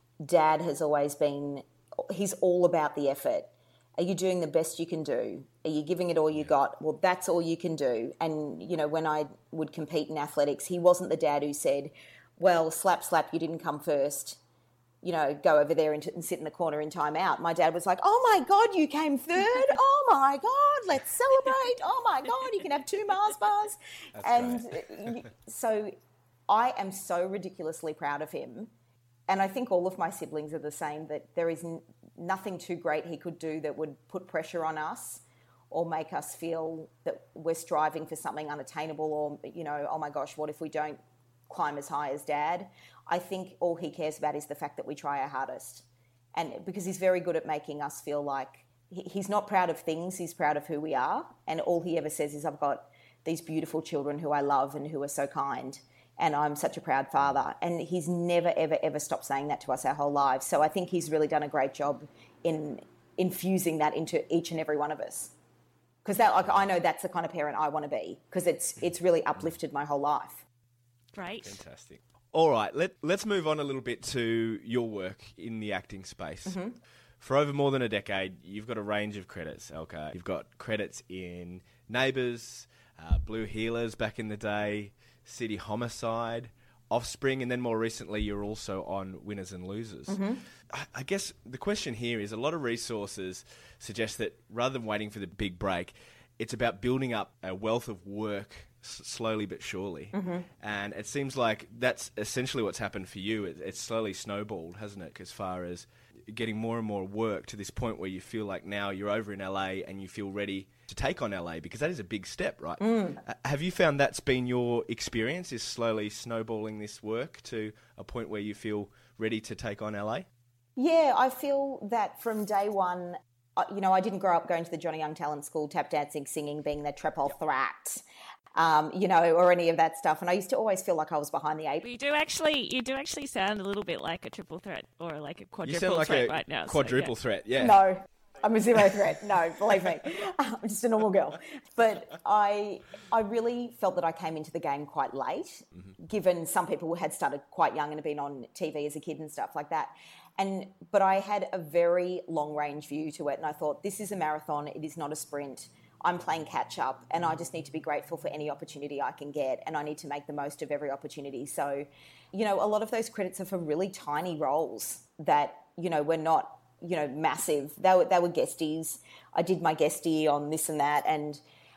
Dad has always been, he's all about the effort. Are you doing the best you can do? Are you giving it all you got? Well, that's all you can do. And, you know, when I would compete in athletics, he wasn't the dad who said, well, slap, slap, you didn't come first. You know, go over there and, and sit in the corner in time out. My dad was like, oh, my God, you came third. Oh, my God, let's celebrate. Oh, my God, you can have two Mars bars.
That's
and
great.
So I am so ridiculously proud of him. And I think all of my siblings are the same, that there is n- nothing too great he could do that would put pressure on us or make us feel that we're striving for something unattainable, or, you know, oh, my gosh, what if we don't climb as high as Dad? I think all he cares about is the fact that we try our hardest. And because he's very good at making us feel like he, he's not proud of things, he's proud of who we are. And all he ever says is, I've got these beautiful children who I love and who are so kind, and I'm such a proud father. And he's never, ever, ever stopped saying that to us our whole lives. So I think he's really done a great job in infusing that into each and every one of us. Because that, like, I know that's the kind of parent I want to be, because it's it's really uplifted my whole life.
Great.
Fantastic. All right, let, let's move on a little bit to your work in the acting space. Mm-hmm. For over more than a decade, you've got a range of credits, Elka. You've got credits in Neighbours, uh, Blue Heelers back in the day, City Homicide, Offspring, and then more recently you're also on Winners and Losers. Mm-hmm. I, I guess the question here is, a lot of resources suggest that rather than waiting for the big break, it's about building up a wealth of work s- slowly but surely. Mm-hmm. And it seems like that's essentially what's happened for you. It, it's slowly snowballed, hasn't it, as far as getting more and more work to this point where you feel like now you're over in L A and you feel ready to take on L A, because that is a big step, right? Mm. Uh, have you found that's been your experience, is slowly snowballing this work to a point where you feel ready to take on L A?
Yeah, I feel that from day one. You know, I didn't grow up going to the Johnny Young Talent School, tap dancing, singing, being the triple yep. threat, um, you know, or any of that stuff. And I used to always feel like I was behind the eight.
You do actually, you do actually sound a little bit like a triple threat or like a quadruple
you sound like
threat
a
right now.
Quadruple
so, yeah.
threat, yeah.
No, I'm a zero threat. No, believe me, I'm just a normal girl. But I, I really felt that I came into the game quite late, mm-hmm. given some people had started quite young and had been on T V as a kid and stuff like that. And but I had a very long-range view to it, and I thought, this is a marathon, it is not a sprint. I'm playing catch-up, and I just need to be grateful for any opportunity I can get, and I need to make the most of every opportunity. So, you know, a lot of those credits are for really tiny roles that, you know, were not, you know, massive. They were, they were guesties. I did my guestie on this and that, and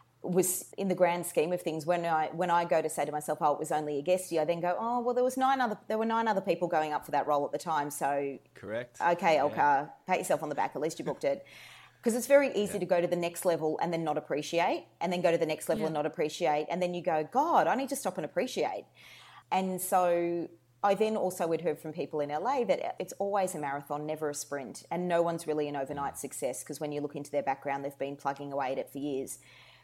was in the grand scheme of things, when I when I go to say to myself, oh, it was only a guestie, I then go, oh, well, there was nine other there were nine other people going up for that role at the time, so
correct.
Okay, Elka,
yeah.
pat yourself on the back. At least you booked it, because it's very easy yeah. to go to the next level and then not appreciate, and then go to the next level yeah. and not appreciate, and then you go, God, I need to stop and appreciate. And so I then also had heard from people in L A that it's always a marathon, never a sprint, and no one's really an overnight success, because when you look into their background, they've been plugging away at it for years.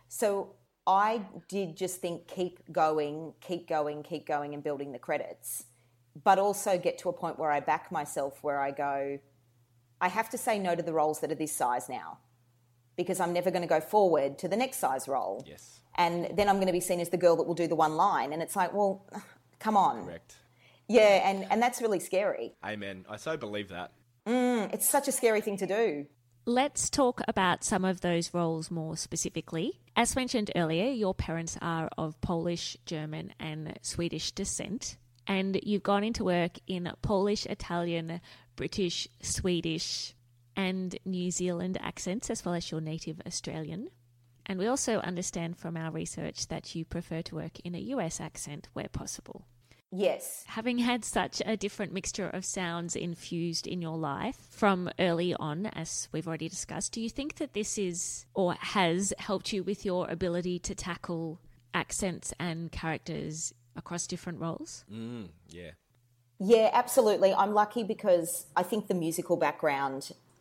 So I did just think, keep going, keep going, keep going and building the credits, but also get to a point where I back myself, where I go, I have to say no to the roles that are this size now, because I'm never going to go forward to the next size role.
Yes.
And then I'm going to be seen as the girl that will do the one line. And it's like, well, come on.
Correct.
Yeah, and, and that's really scary.
Amen. I so believe that.
Mm, it's such a scary thing to do.
Let's talk about some of those roles more specifically. As mentioned earlier, your parents are of Polish, German and Swedish descent, and you've gone into work in Polish, Italian, British, Swedish and New Zealand accents, as well as your native Australian. And we also understand from our research that you prefer to work in a U S accent where possible.
Yes.
Having had such a different mixture of sounds infused in your life from early on, as we've already discussed, do you think that this is or has helped you with your ability to tackle accents and characters across different roles?
Mm, yeah.
Yeah, absolutely. I'm lucky because I think the musical background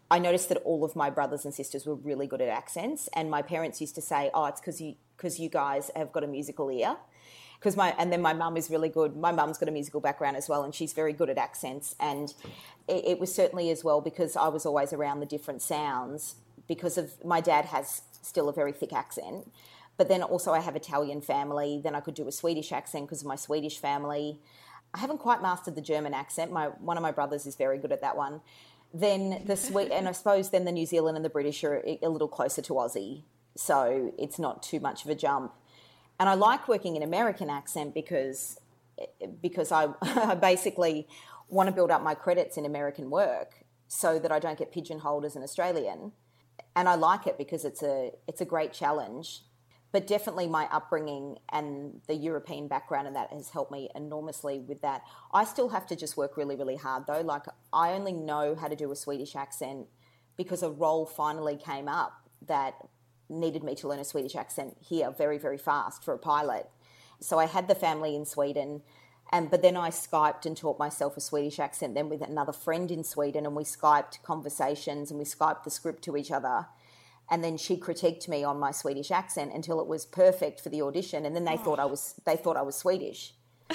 I noticed that all of my brothers and sisters were really good at accents, and my parents used to say, oh, it's because you, because you guys have got a musical ear. Because my and then my mum is really good. My mum's got a musical background as well, and she's very good at accents. And it, it was certainly as well because I was always around the different sounds. Because of my dad has still a very thick accent, but then also I have Italian family. Then I could do a Swedish accent because of my Swedish family. I haven't quite mastered the German accent. My one of my brothers is very good at that one. Then the Swe- and I suppose then the New Zealand and the British are a little closer to Aussie, so it's not too much of a jump. And I like working in American accent because because I, I basically want to build up my credits in American work so that I don't get pigeonholed as an Australian. And I like it because it's a it's a great challenge. But definitely my upbringing and the European background and that has helped me enormously with that. I still have to just work really, really hard though. Like I only know how to do a Swedish accent because a role finally came up that needed me to learn a Swedish accent here very, very fast for a pilot. So I had the family in Sweden, and but then I Skyped and taught myself a Swedish accent then with another friend in Sweden, and we Skyped conversations and we Skyped the script to each other. And then she critiqued me on my Swedish accent until it was perfect for the audition, and then they oh. thought I was they thought I was Swedish.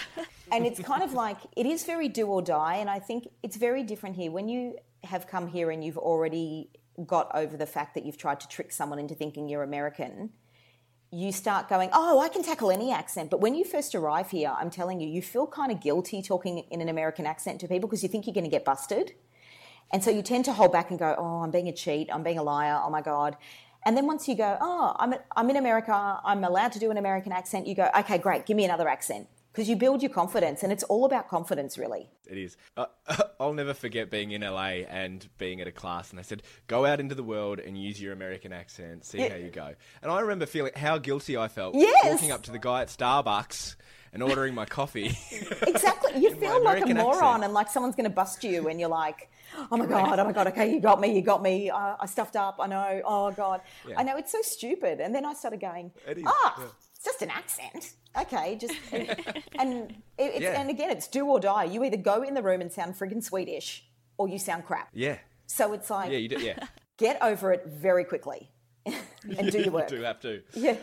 And it's kind of like, it is very do or die, and I think it's very different here. When you have come here and you've already got over the fact that you've tried to trick someone into thinking you're American, you start going, oh, I can tackle any accent. But when you first arrive here, I'm telling you, you feel kind of guilty talking in an American accent to people because you think you're going to get busted. And so you tend to hold back and go, oh, I'm being a cheat, I'm being a liar, oh my God. And then once you go, oh, I'm, I'm in America, I'm allowed to do an American accent, you go, okay, great, give me another accent. Because you build your confidence, and it's all about confidence, really.
It is. Uh, I'll never forget being in L A and being at a class, and they said, go out into the world and use your American accent, see yeah. how you go. And I remember feeling how guilty I felt yes. walking up to the guy at Starbucks and ordering my coffee.
Exactly. You feel like a moron accent. And like someone's going to bust you, and you're like, oh my God, oh my God, okay, you got me, you got me, uh, I stuffed up, I know, oh God. Yeah. I know, it's so stupid. And then I started going, ah, oh, yeah. it's just an accent. Okay, just and, and it's yeah. and again, it's do or die. You either go in the room and sound friggin' Swedish, or you sound crap.
Yeah.
So it's like,
yeah, you do, yeah.
get over it very quickly, and do your work.
You do have to.
Yeah.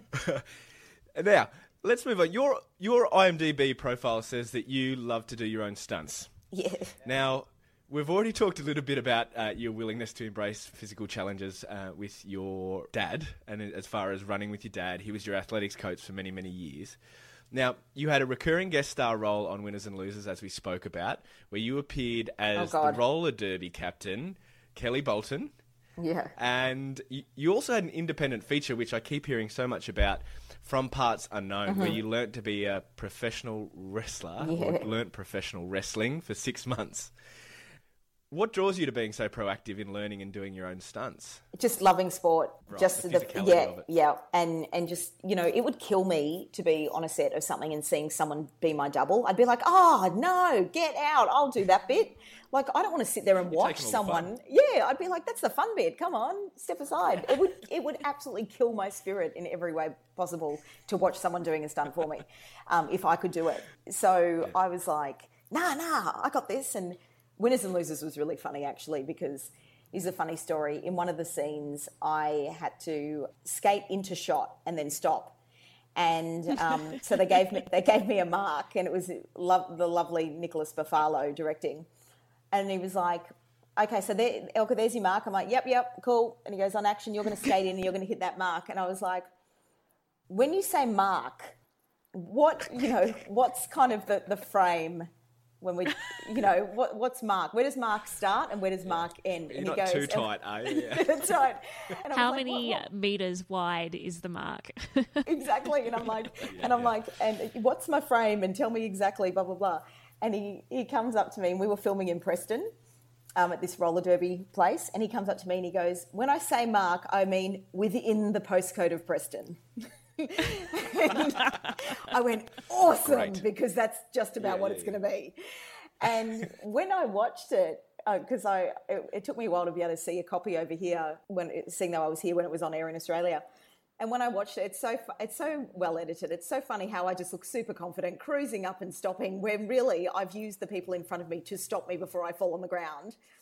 Now let's move on. Your your IMDb profile says that you love to do your own stunts.
Yeah.
Now, we've already talked a little bit about uh, your willingness to embrace physical challenges uh, with your dad, and as far as running with your dad, he was your athletics coach for many, many years. Now, you had a recurring guest star role on Winners and Losers, as we spoke about, where you appeared as
oh,
the roller derby captain, Kelly Bolton.
Yeah.
And you, you also had an independent feature, which I keep hearing so much about, From Parts Unknown, mm-hmm. where you learnt to be a professional wrestler, yeah. or learnt professional wrestling for six months. What draws you to being so proactive in learning and doing your own stunts?
Just loving sport.
Right,
just
the
the,
physicality
yeah,
of it.
yeah, and and just, you know, it would kill me to be on a set of something and seeing someone be my double. I'd be like, oh no, get out! I'll do that bit. Like, I don't want to sit there and
You're
watch someone. Yeah, I'd be like, that's the fun bit. Come on, step aside. It would it would absolutely kill my spirit in every way possible to watch someone doing a stunt for me, um, if I could do it. So yeah. I was like, nah, nah, I got this. And Winners and Losers was really funny, actually, because here's a funny story. In one of the scenes, I had to skate into shot and then stop. And um, so they gave me they gave me a mark, and it was lo- the lovely Nicholas Buffalo directing. And he was like, okay, so there, Elka, there's your mark. I'm like, yep, yep, cool. And he goes, on action, you're going to skate in and you're going to hit that mark. And I was like, when you say mark, what, you know, what's kind of the, the frame when we, you know, what, what's mark? Where does mark start and where does mark end?
You're
and
not
he goes,
too tight, are you? Yeah.
That's right. And
How
like,
many
what, what?
meters wide is the mark?
Exactly. And I'm like,
yeah,
and I'm
yeah.
like, and what's my frame? And tell me exactly, blah, blah, blah. And he, he comes up to me, and we were filming in Preston um, at this roller derby place. And he comes up to me and he goes, when I say mark, I mean within the postcode of Preston. I went, awesome,
Great.
Because that's just about
yeah,
what
yeah,
it's
yeah.
going to be. And when I watched it, because uh, I it, it took me a while to be able to see a copy over here, when it, seeing though I was here when it was on air in Australia. And when I watched it, it's so it's so well edited. It's so funny how I just look super confident, cruising up and stopping, when really I've used the people in front of me to stop me before I fall on the ground.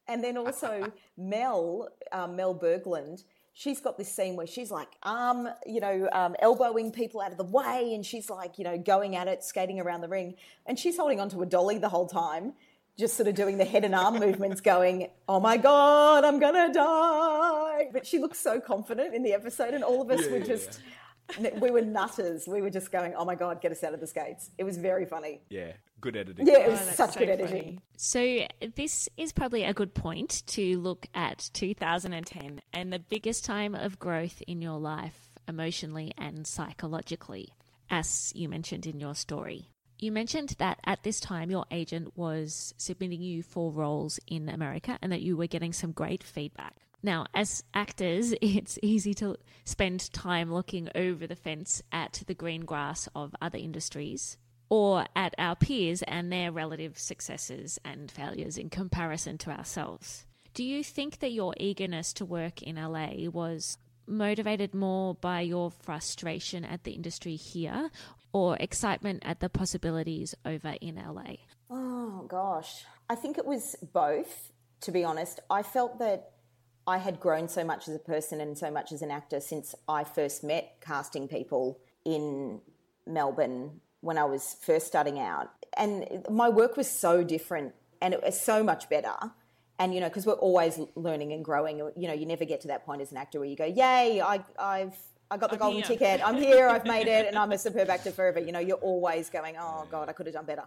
And then also Mel, um, Mel Berglund, she's got this scene where she's like, um, you know, um, elbowing people out of the way, and she's like, you know, going at it, skating around the ring, and she's holding onto a dolly the whole time, just sort of doing the head and arm movements, going, "Oh my God, I'm gonna die!" But she looks so confident in the episode, and all of us
Yeah,
were
yeah,
just. We were nutters. We were just going, "Oh my God, get us out of the skates." It was very funny.
Yeah, good editing.
Yeah, it was
Oh, that's
such
so
good
funny.
editing.
So this is probably a good point to look at two thousand ten and the biggest time of growth in your life, emotionally and psychologically, as you mentioned in your story. You mentioned that at this time your agent was submitting you for roles in America and that you were getting some great feedback. Now, as actors, it's easy to spend time looking over the fence at the green grass of other industries or at our peers and their relative successes and failures in comparison to ourselves. Do you think that your eagerness to work in L A was motivated more by your frustration at the industry here or excitement at the possibilities over in L A?
Oh, gosh. I think it was both, to be honest. I felt that I had grown so much as a person and so much as an actor since I first met casting people in Melbourne when I was first starting out. And my work was so different and it was so much better. And, you know, because we're always learning and growing, you know, you never get to that point as an actor where you go, yay, I, I've I got the
I'm
golden
here.
ticket. I'm here. I've made it. And I'm a superb actor forever. You know, you're always going, oh, God, I could have done better.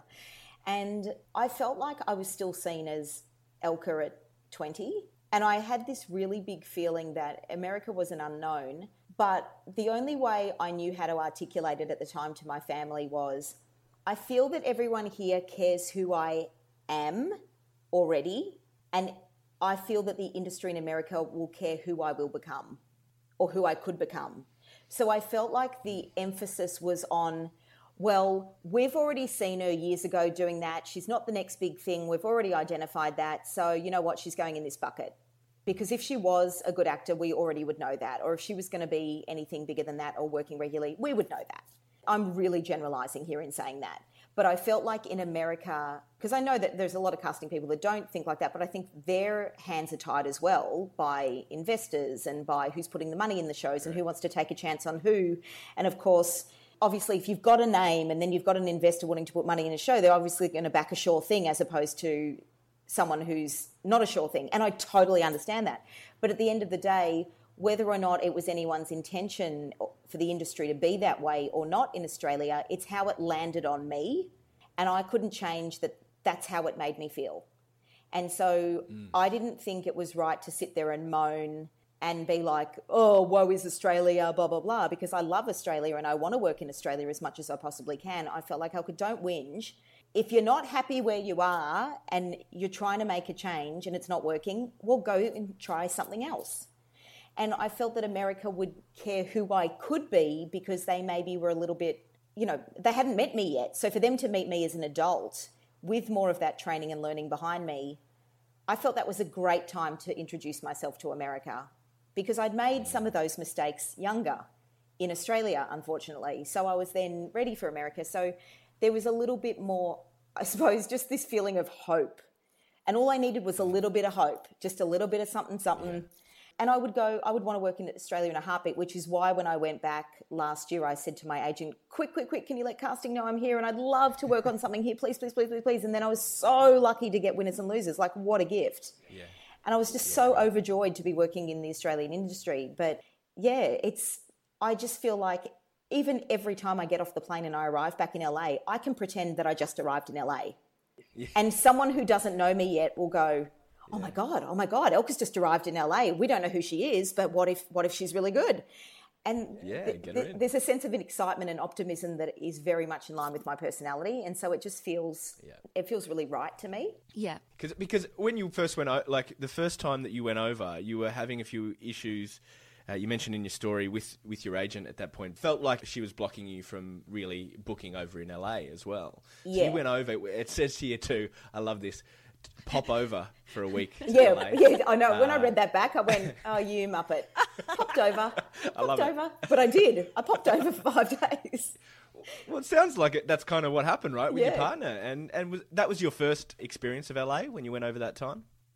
And I felt like I was still seen as Elka at twenty. And I had this really big feeling that America was an unknown. But the only way I knew how to articulate it at the time to my family was, I feel that everyone here cares who I am already. And I feel that the industry in America will care who I will become or who I could become. So I felt like the emphasis was on, well, we've already seen her years ago doing that. She's not the next big thing. We've already identified that. So you know what? She's going in this bucket. Because if she was a good actor, we already would know that. Or if she was going to be anything bigger than that or working regularly, we would know that. I'm really generalising here in saying that. But I felt like in America, because I know that there's a lot of casting people that don't think like that, but I think their hands are tied as well by investors and by who's putting the money in the shows and who wants to take a chance on who. And of course, obviously, if you've got a name and then you've got an investor wanting to put money in a show, they're obviously going to back a sure thing as opposed to someone who's not a sure thing. And I totally understand that. But at the end of the day, whether or not it was anyone's intention for the industry to be that way or not in Australia, it's how it landed on me. And I couldn't change that. That's how it made me feel. And so mm. I didn't think it was right to sit there and moan and be like, oh, woe is Australia, blah, blah, blah, because I love Australia and I want to work in Australia as much as I possibly can. I felt like, Elka, don't whinge. If you're not happy where you are and you're trying to make a change and it's not working, well, go and try something else. And I felt that America would care who I could be because they maybe were a little bit, you know, they hadn't met me yet. So for them to meet me as an adult with more of that training and learning behind me, I felt that was a great time to introduce myself to America because I'd made some of those mistakes younger in Australia, unfortunately. So I was then ready for America. So there was a little bit more, I suppose, just this feeling of hope. And all I needed was a little bit of hope, just a little bit of something, something. Yeah. And I would go, I would want to work in Australia in a heartbeat, which is why when I went back last year, I said to my agent, quick, quick, quick, can you let casting know I'm here? And I'd love to work on something here, please, please, please, please, please. And then I was so lucky to get Winners and Losers. Like, what a gift.
Yeah.
And I was just
yeah.
so overjoyed to be working in the Australian industry. But yeah, it's, I just feel like even every time I get off the plane and I arrive back in L A, I can pretend that I just arrived in L A. Yeah. And someone who doesn't know me yet will go, oh, yeah. my God, oh, my God, Elka's just arrived in L A. We don't know who she is, but what if what if she's really good? And
yeah,
th-
get her
th-
in.
there's a sense of excitement and optimism that is very much in line with my personality. And so it just feels, yeah. it feels really right to me.
Yeah.
Cause, because when you first went, like the first time that you went over, you were having a few issues. Uh, you mentioned in your story with, with your agent at that point, felt like she was blocking you from really booking over in L A as well. So
yeah.
you went over, it says here too, I love this, pop over for a week to
yeah,
L A.
Yeah, I know. When
uh,
I read that back, I went, oh, you muppet. Popped over. Popped
I love
over.
it.
But I did. I popped over for five days.
Well, it sounds like it. That's kind of what happened, right, with
yeah.
your partner. And, and was, that was your first experience of L A when you went over that time?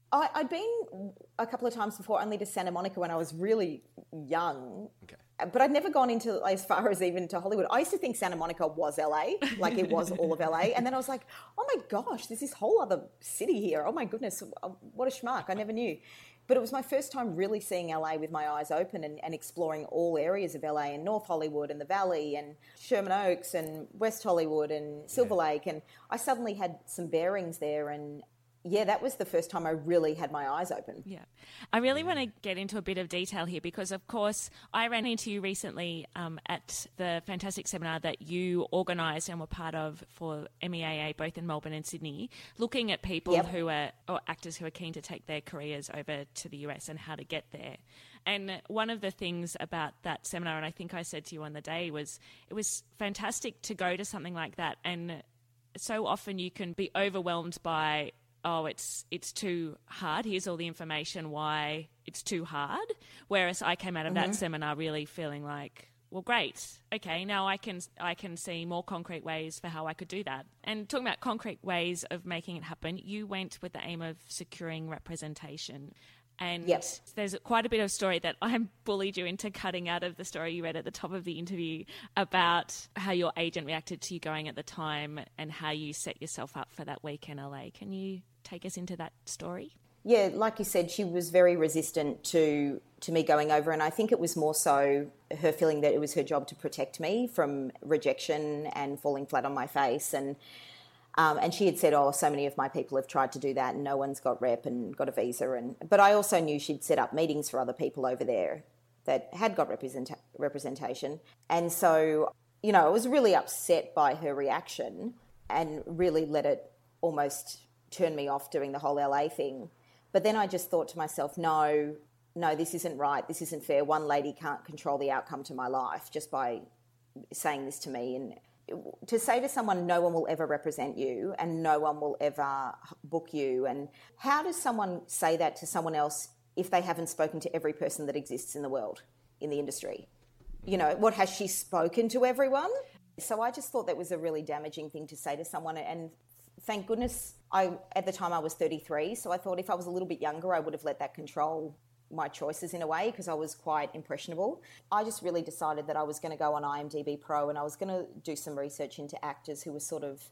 I, I'd been a couple of times before, only to Santa Monica when I was really young.
Okay.
But I'd never gone into as far as even to Hollywood. I used to think Santa Monica was L A, like it was all of L A. And then I was like, oh my gosh, there's this whole other city here. Oh my goodness, what a schmuck. I never knew. But it was my first time really seeing L A with my eyes open and, and exploring all areas of L A and North Hollywood and the Valley and Sherman Oaks and West Hollywood and Silver yeah. Lake. And I suddenly had some bearings there, and yeah, that was the first time I really had my eyes open.
Yeah. I really want to get into a bit of detail here because, of course, I ran into you recently um, at the fantastic seminar that you organised and were part of for M E A A, both in Melbourne and Sydney, looking at people yep. who are, or actors who are keen to take their careers over to the U S and how to get there. And one of the things about that seminar, and I think I said to you on the day, was it was fantastic to go to something like that. And so often you can be overwhelmed by, oh, it's it's too hard. Here's all the information why it's too hard. Whereas I came out of mm-hmm. that seminar really feeling like, well, great. Okay, now I can I can see more concrete ways for how I could do that. And talking about concrete ways of making it happen, you went with the aim of securing representation. And
yep.
there's quite a bit of story that I bullied you into cutting out of the story you read at the top of the interview about how your agent reacted to you going at the time and how you set yourself up for that week in L A. Can you take us into that story?
Yeah, like you said, she was very resistant to to me going over, and I think it was more so her feeling that it was her job to protect me from rejection and falling flat on my face. And Um, and she had said, oh, so many of my people have tried to do that and no one's got rep and got a visa. And But I also knew she'd set up meetings for other people over there that had got represent- representation. And so, you know, I was really upset by her reaction and really let it almost turn me off doing the whole L A thing. But then I just thought to myself, no, no, this isn't right. This isn't fair. One lady can't control the outcome to my life just by saying this to me. And to say to someone, no one will ever represent you and no one will ever book you. And how does someone say that to someone else if they haven't spoken to every person that exists in the world, in the industry? You know, what, has she spoken to everyone? So I just thought that was a really damaging thing to say to someone. And thank goodness, I at the time I was thirty-three. So I thought if I was a little bit younger, I would have let that control my choices in a way, because I was quite impressionable. I just really decided that I was going to go on I M D B Pro and I was going to do some research into actors who were sort of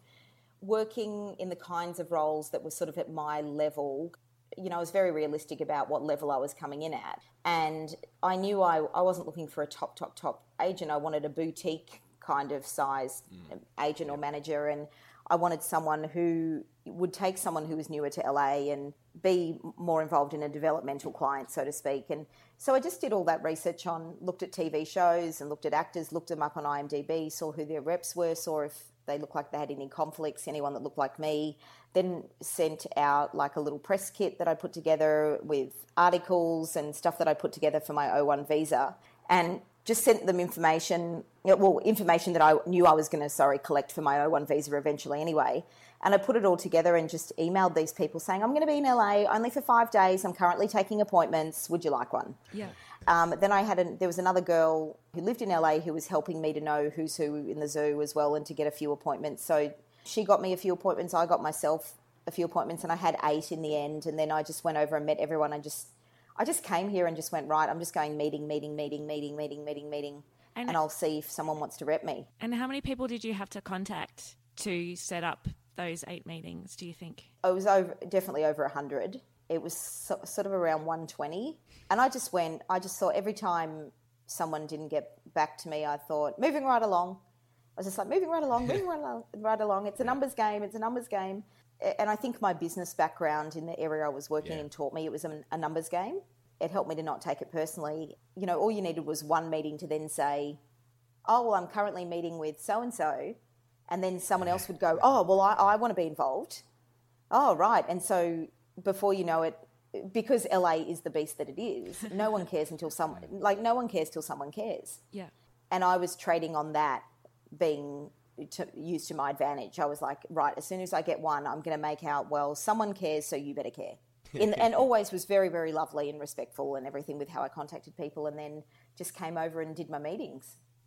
working in the kinds of roles that were sort of at my level. You know, I was very realistic about what level I was coming in at. And I knew I, I wasn't looking for a top, top, top agent. I wanted a boutique kind of size mm. agent or manager. And I wanted someone who would take someone who was newer to L A and be more involved in a developmental client, so to speak. And so I just did all that research on, looked at T V shows and looked at actors, looked them up on I M D B, saw who their reps were, saw if they looked like they had any conflicts, anyone that looked like me. Then sent out like a little press kit that I put together with articles and stuff that I put together for my O one visa, and just sent them information, well, information that I knew I was going to, sorry, collect for my O one visa eventually anyway. And I put it all together and just emailed these people saying, I'm going to be in L A only for five days. I'm currently taking appointments. Would you like one?
Yeah.
Um, then I had, a, there was another girl who lived in L A who was helping me to know who's who in the zoo as well and to get a few appointments. So she got me a few appointments. I got myself a few appointments and I had eight in the end. And then I just went over and met everyone and just, I just came here and just went, right, I'm just going meeting, meeting, meeting, meeting, meeting, meeting, meeting, and, and I'll see if someone wants to rep me.
And how many people did you have to contact to set up those eight meetings, do you think?
It was over, definitely over one hundred. It was so, sort of around one hundred twenty. And I just went, I just thought every time someone didn't get back to me, I thought, moving right along. I was just like, moving right along, moving right along, right along. It's a numbers game, it's a numbers game. And I think my business background in the area I was working yeah. in taught me it was a, a numbers game. It helped me to not take it personally. You know, all you needed was one meeting to then say, oh, well, I'm currently meeting with so-and-so. And then someone else would go, oh, well, I, I want to be involved. Oh, right. And so before you know it, because L A is the beast that it is, no one cares until someone, like no one cares till someone cares.
Yeah.
And I was trading on that being to, used to my advantage. I was like, right, as soon as I get one, I'm going to make out, well, someone cares, so you better care. In, and always was very, very lovely and respectful and everything with how I contacted people, and then just came over and did my meetings.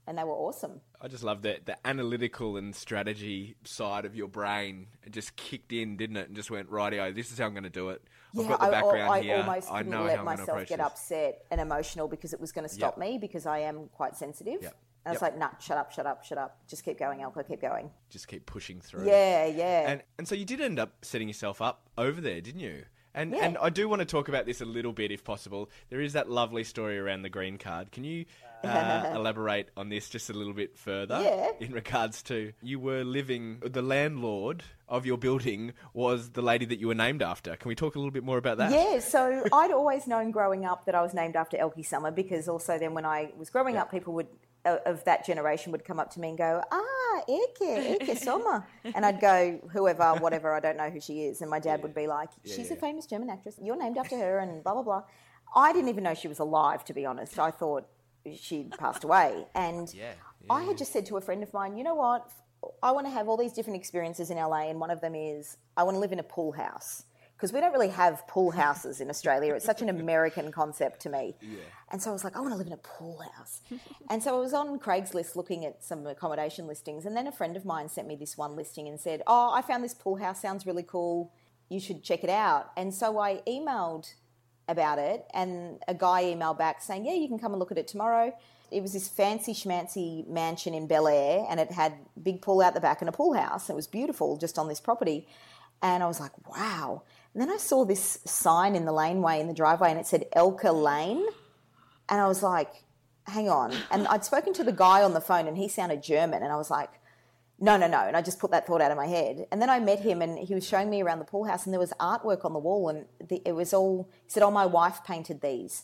and they were awesome.
I just love that the analytical and strategy side of your brain. It just kicked in, didn't it? And just went, rightio, this is how I'm going to do it.
Yeah,
I've got the
I,
background
I,
here.
I almost
I
couldn't
know
let
how I'm going to
myself
approach
get
this.
upset and emotional because it was going to stop
Yep.
me because I am quite sensitive.
Yep.
And I was
Yep.
like, nah, shut up, shut up, shut up. Just keep going, Elka, keep going.
Just keep pushing through.
Yeah, yeah.
And and so you did end up setting yourself up over there, didn't you? And
Yeah.
and I do want to talk about this a little bit, if possible. There is that lovely story around the green card. Can you uh, elaborate on this just a little bit further?
Yeah.
In regards to you were living, the landlord of your building was the lady that you were named after. Can we talk a little bit more about that?
Yeah, so I'd always known growing up that I was named after Elkie Summer because also then when I was growing
Yeah.
up, people would uh, of that generation would come up to me and go, ah, Eke, Eke Sommer. And I'd go, whoever, whatever, I don't know who she is. And my dad would be like,
Yeah,
she's
yeah.
a famous German actress. You're named after her and blah, blah, blah. I didn't even know she was alive, to be honest. I thought she'd passed away. And
Yeah, yeah,
I had just said to a friend of mine, you know what? I want to have all these different experiences in L A, and one of them is I want to live in a pool house. Because we don't really have pool houses in Australia. It's such an American concept to me.
Yeah.
And so I was like, I want to live in a pool house. And so I was on Craigslist looking at some accommodation listings. And then a friend of mine sent me this one listing and said, oh, I found this pool house, sounds really cool. You should check it out. And so I emailed about it, and a guy emailed back saying, yeah, you can come and look at it tomorrow. It was this fancy schmancy mansion in Bel Air, and it had big pool out the back and a pool house. It was beautiful just on this property. And I was like, wow. And then I saw this sign in the laneway in the driveway, and it said Elka Lane. And I was like, hang on. And I'd spoken to the guy on the phone, and he sounded German. And I was like, no, no, no. And I just put that thought out of my head. And then I met him, and he was showing me around the pool house, and there was artwork on the wall. And the, it was all, he said, oh, my wife painted these.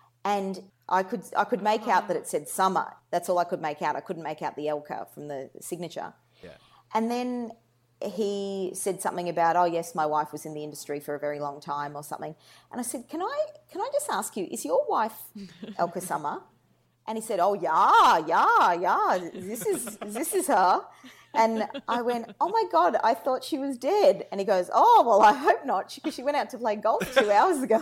And I could I could make out that it said summer. That's all I could make out. I couldn't make out the Elka from the signature.
Yeah.
And then he said something about, oh, yes, my wife was in the industry for a very long time or something. And I said, can I can I just ask you, is your wife Elka Summer? And he said, oh, yeah, yeah, yeah, this is this is her. And I went, oh, my God, I thought she was dead. And he goes, oh, well, I hope not, because she went out to play golf two hours ago.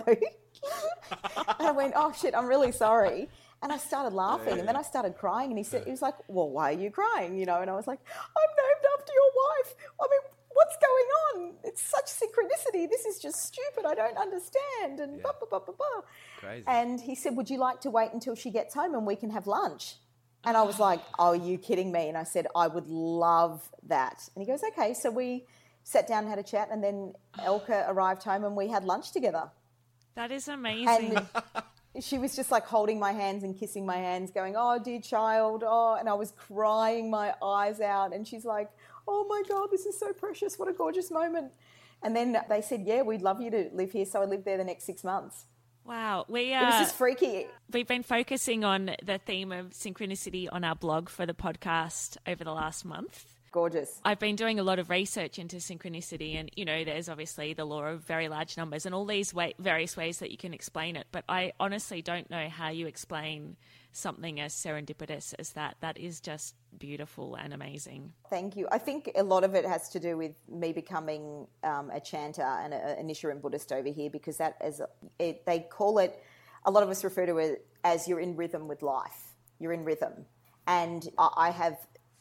And I went, oh, shit, I'm really sorry. And I started laughing, yeah. And then I started crying, and he said, he was like, well, why are you crying? You know, and I was like, I'm named after your wife. I mean, what's going on? It's such synchronicity. This is just stupid. I don't understand. And
Yeah.
blah, blah, blah, blah, blah.
Crazy.
And he said, would you like to wait until she gets home and we can have lunch? And I was like, oh, are you kidding me? And I said, I would love that. And he goes, okay. So we sat down and had a chat, and then Elka arrived home and we had lunch together.
That is amazing.
And she was just like holding my hands and kissing my hands, going, oh, dear child, oh, and I was crying my eyes out. And she's like, oh, my God, this is so precious. What a gorgeous moment. And then they said, yeah, we'd love you to live here. So I lived there the next six months.
Wow. We, uh,
It was just freaky.
We've been focusing on the theme of synchronicity on our blog for the podcast over the last month.
Gorgeous.
I've been doing a lot of research into synchronicity, and, you know, there's obviously the law of very large numbers and all these way, various ways that you can explain it. But I honestly don't know how you explain something as serendipitous as that. That is just beautiful and amazing.
Thank you. I think a lot of it has to do with me becoming um, a chanter and a, a Nichiren Buddhist over here, because that is, it, they call it, a lot of us refer to it as you're in rhythm with life. You're in rhythm. And I, I have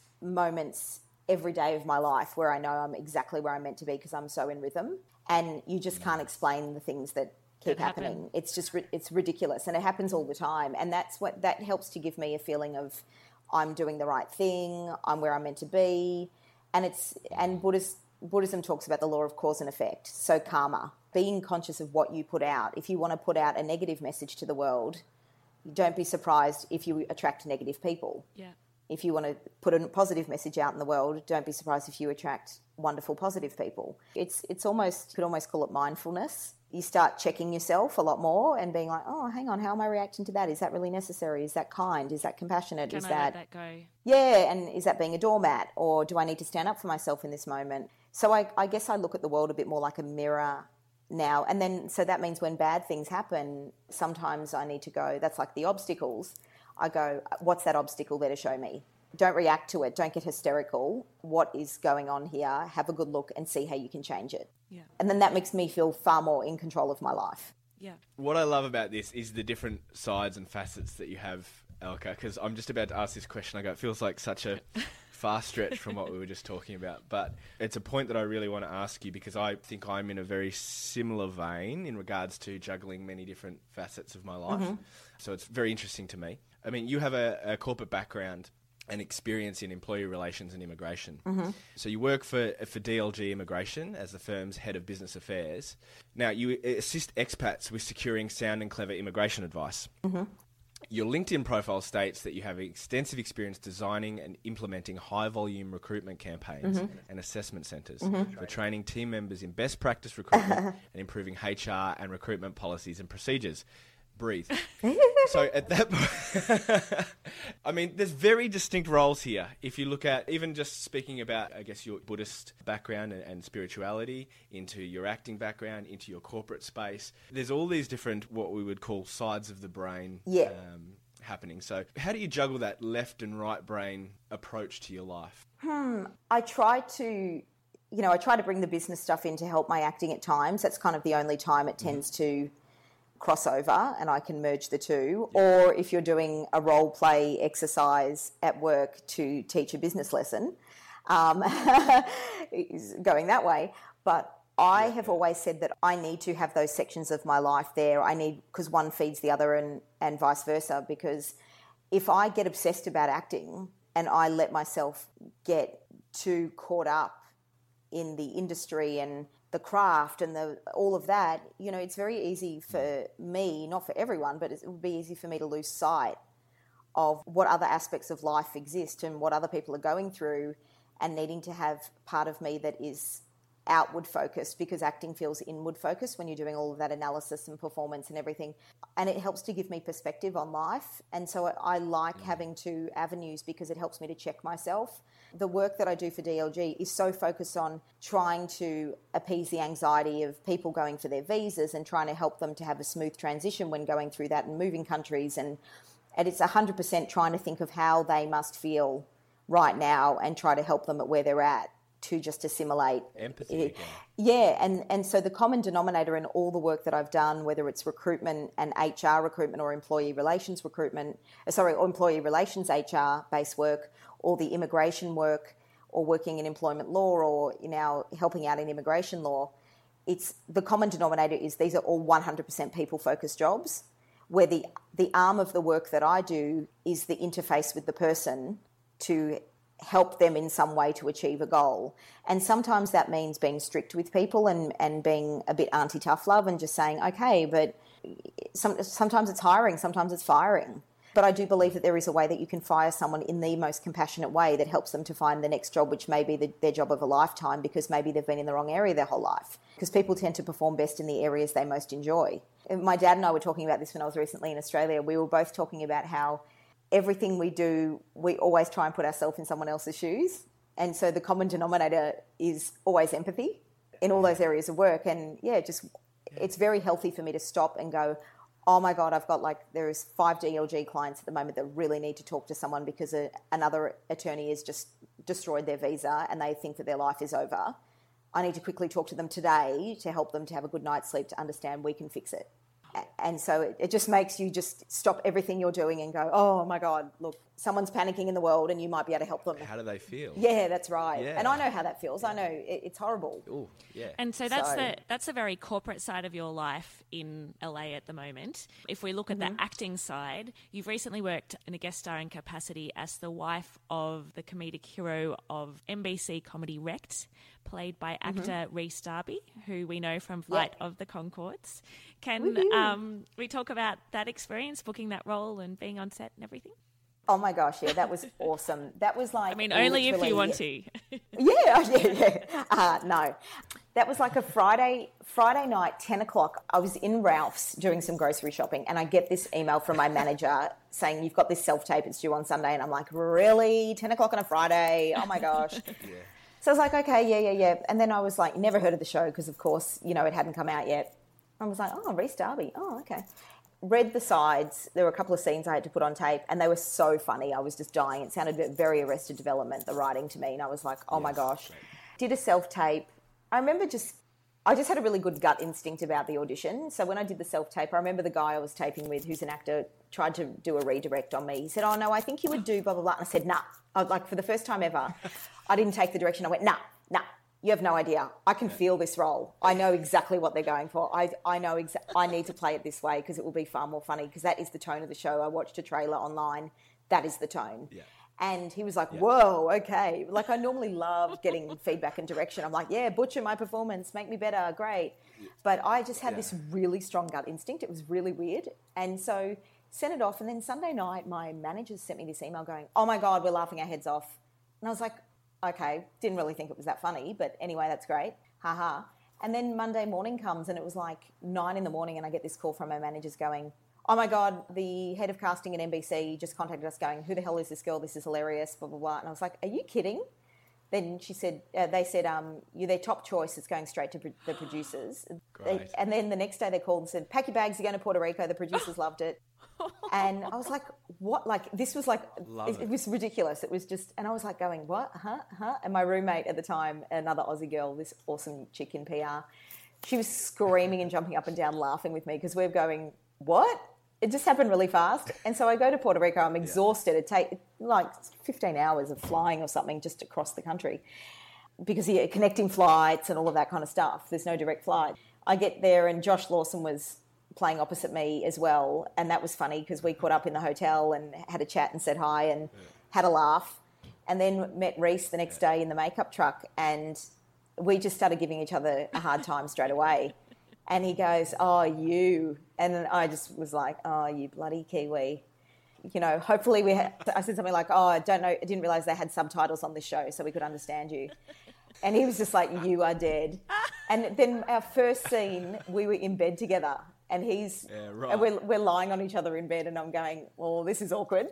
moments every day of my life where I know I'm exactly where I'm meant to be because I'm so in rhythm, and you just can't explain the things that keep
That happen.
happening. It's just, it's ridiculous, and it happens all the time. And that's what, that helps to give me a feeling of I'm doing the right thing, I'm where I'm meant to be. And it's, and Buddhist, Buddhism talks about the law of cause and effect. So karma, being conscious of what you put out. If you want to put out a negative message to the world, don't be surprised if you attract negative people.
Yeah.
If you want to put a positive message out in the world, don't be surprised if you attract wonderful, positive people. It's it's almost, you could almost call it mindfulness. You start checking yourself a lot more and being like, oh, hang on, how am I reacting to that? Is that really necessary? Is that kind? Is that compassionate?
Can
is
I
that,
let that go?
yeah, and is that being a doormat? Or do I need to stand up for myself in this moment? So I, I guess I look at the world a bit more like a mirror now. And then, so that means when bad things happen, sometimes I need to go, that's like the obstacles. I go, what's that obstacle there to show me? Don't react to it. Don't get hysterical. What is going on here? Have a good look and see how you can change it.
Yeah.
And then that makes me feel far more in control of my life.
Yeah.
What I love about this is the different sides and facets that you have Okay, because I'm just about to ask this question. I go, it feels like such a far stretch from what we were just talking about. But it's a point that I really want to ask you because I think I'm in a very similar vein in regards to juggling many different facets of my life. Mm-hmm. So it's very interesting to me. I mean, you have a, a corporate background and experience in employee relations and immigration. Mm-hmm. So you work for for D L G Immigration as the firm's head of business affairs. Now, you assist expats with securing sound and clever immigration advice. Mm-hmm. Your LinkedIn profile states that you have extensive experience designing and implementing high-volume recruitment campaigns mm-hmm. and assessment centres mm-hmm. for training team members in best practice recruitment and improving H R and recruitment policies and procedures. Breathe. So at that point, I mean, there's very distinct roles here. If you look at, even just speaking about, I guess, your Buddhist background and, and spirituality, into your acting background, into your corporate space, there's all these different, what we would call sides of the brain
yeah.
um, happening. So how do you juggle that left and right brain approach to your life?
Hmm. I try to... You know, I try to bring the business stuff in to help my acting at times. That's kind of the only time it tends mm. to crossover and I can merge the two. Yeah. Or if you're doing a role play exercise at work to teach a business lesson, um, going that way. But I yeah, have yeah. always said that I need to have those sections of my life there. I need, because one feeds the other and, and vice versa, because if I get obsessed about acting and I let myself get too caught up in the industry and the craft and the all of that, you know, it's very easy for me, not for everyone, but it would be easy for me to lose sight of what other aspects of life exist and what other people are going through, and needing to have part of me that is outward focused, because acting feels inward focused when you're doing all of that analysis and performance and everything. And it helps to give me perspective on life. And so I like having two avenues because it helps me to check myself. The work that I do for D L G is so focused on trying to appease the anxiety of people going for their visas and trying to help them to have a smooth transition when going through that and moving countries. And, and it's one hundred percent trying to think of how they must feel right now and try to help them at where they're at, to just assimilate.
Empathy.
Yeah, and, and so the common denominator in all the work that I've done, whether it's recruitment and H R recruitment or employee relations recruitment, sorry, or employee relations H R based work, or the immigration work, or working in employment law, or now helping out in immigration law, it's the common denominator is these are all one hundred percent people-focused jobs, where the, the arm of the work that I do is the interface with the person to help them in some way to achieve a goal. And sometimes that means being strict with people and, and being a bit auntie tough love and just saying, okay, but some, sometimes it's hiring, sometimes it's firing. But I do believe that there is a way that you can fire someone in the most compassionate way that helps them to find the next job, which may be the, their job of a lifetime, because maybe they've been in the wrong area their whole life. Because people tend to perform best in the areas they most enjoy. My dad and I were talking about this when I was recently in Australia. We were both talking about how everything we do, we always try and put ourselves in someone else's shoes. And so the common denominator is always empathy in all those areas of work. And yeah, just it's very healthy for me to stop and go, oh my God, I've got like, there is five D L G clients at the moment that really need to talk to someone because a, another attorney has just destroyed their visa and they think that their life is over. I need to quickly talk to them today to help them to have a good night's sleep, to understand we can fix it. And so it, it just makes you just stop everything you're doing and go, oh my God, look, someone's panicking in the world and you might be able to help them.
How do they feel?
Yeah, that's right.
Yeah.
And I know how that feels. I know it, it's horrible.
Ooh, yeah.
And so that's
So-
the that's the very corporate side of your life in L A at the moment. If we look at
Mm-hmm.
the acting side, you've recently worked in a guest starring capacity as the wife of the comedic hero of N B C comedy Wrecked, played by actor Rhys Darby, who we know from Flight of the Conchords. Can
Woohoo.
um, we talk about that experience, booking that role and being on set and everything?
Oh my gosh, yeah, that was awesome. That was like...
I mean, only if you
literally-
want to.
Yeah, yeah, yeah. Uh, no. That was like a Friday Friday night, ten o'clock. I was in Ralph's doing some grocery shopping and I get this email from my manager saying, you've got this self-tape, it's due on Sunday. And I'm like, really? ten o'clock on a Friday? Oh my gosh.
Yeah.
So I was like, okay, yeah, yeah, yeah. And then I was like, never heard of the show because, of course, you know, it hadn't come out yet. I was like, oh, Rhys Darby. Oh, okay. Read the sides. There were a couple of scenes I had to put on tape and they were so funny. I was just dying. It sounded very Arrested Development, the writing to me. And I was like, oh my
Yes,
gosh.
great.
Did a self-tape. I remember just I just had a really good gut instinct about the audition. So when I did the self-tape, I remember the guy I was taping with, who's an actor, tried to do a redirect on me. He said, oh, no, I think you would do blah, blah, blah. And I said, nah. I was like, for the first time ever, I didn't take the direction. I went, nah, nah, you have no idea. I can feel this role. I know exactly what they're going for. I, I know exa- I need to play it this way because it will be far more funny, because that is the tone of the show. I watched a trailer online. That is the tone.
Yeah.
And he was like,
Yeah.
whoa, okay. Like, I normally love getting feedback and direction. I'm like, yeah, butcher my performance, make me better, great. But I just had
Yeah.
this really strong gut instinct. It was really weird. And so sent it off. And then Sunday night, my managers sent me this email going, oh, my God, we're laughing our heads off. And I was like, okay, didn't really think it was that funny. But anyway, that's great. Ha ha. And then Monday morning comes and it was like nine in the morning and I get this call from my managers going, oh my God, the head of casting at N B C just contacted us going, who the hell is this girl? This is hilarious, blah, blah, blah. And I was like, are you kidding? Then she said, uh, they said, um, you're their top choice. It's going straight to pro- the producers.
Great.
They, and then the next day they called and said, pack your bags, you're going to Puerto Rico. The producers loved it. And I was like, what? Like, this was like,
Love
it,
it.
it was ridiculous. It was just, and I was like going, what? Huh? Huh? And my roommate at the time, another Aussie girl, this awesome chick in P R, she was screaming and jumping up and down laughing with me because we're going, what? It just happened really fast. And so I go to Puerto Rico. I'm exhausted. It takes like fifteen hours of flying or something just across the country because, yeah, connecting flights and all of that kind of stuff. There's no direct flight. I get there and Josh Lawson was playing opposite me as well. And that was funny because we caught up in the hotel and had a chat and said hi and yeah. had a laugh. And then met Reese the next day in the makeup truck and we just started giving each other a hard time straight away. And he goes, oh, you. And I just was like, oh, you bloody Kiwi. You know, hopefully we had, I said something like, oh, I don't know, I didn't realise they had subtitles on this show so we could understand you. And he was just like, you are dead. And then our first scene, we were in bed together and he's,
yeah, right.
and we're, we're lying on each other in bed and I'm going, well, this is awkward.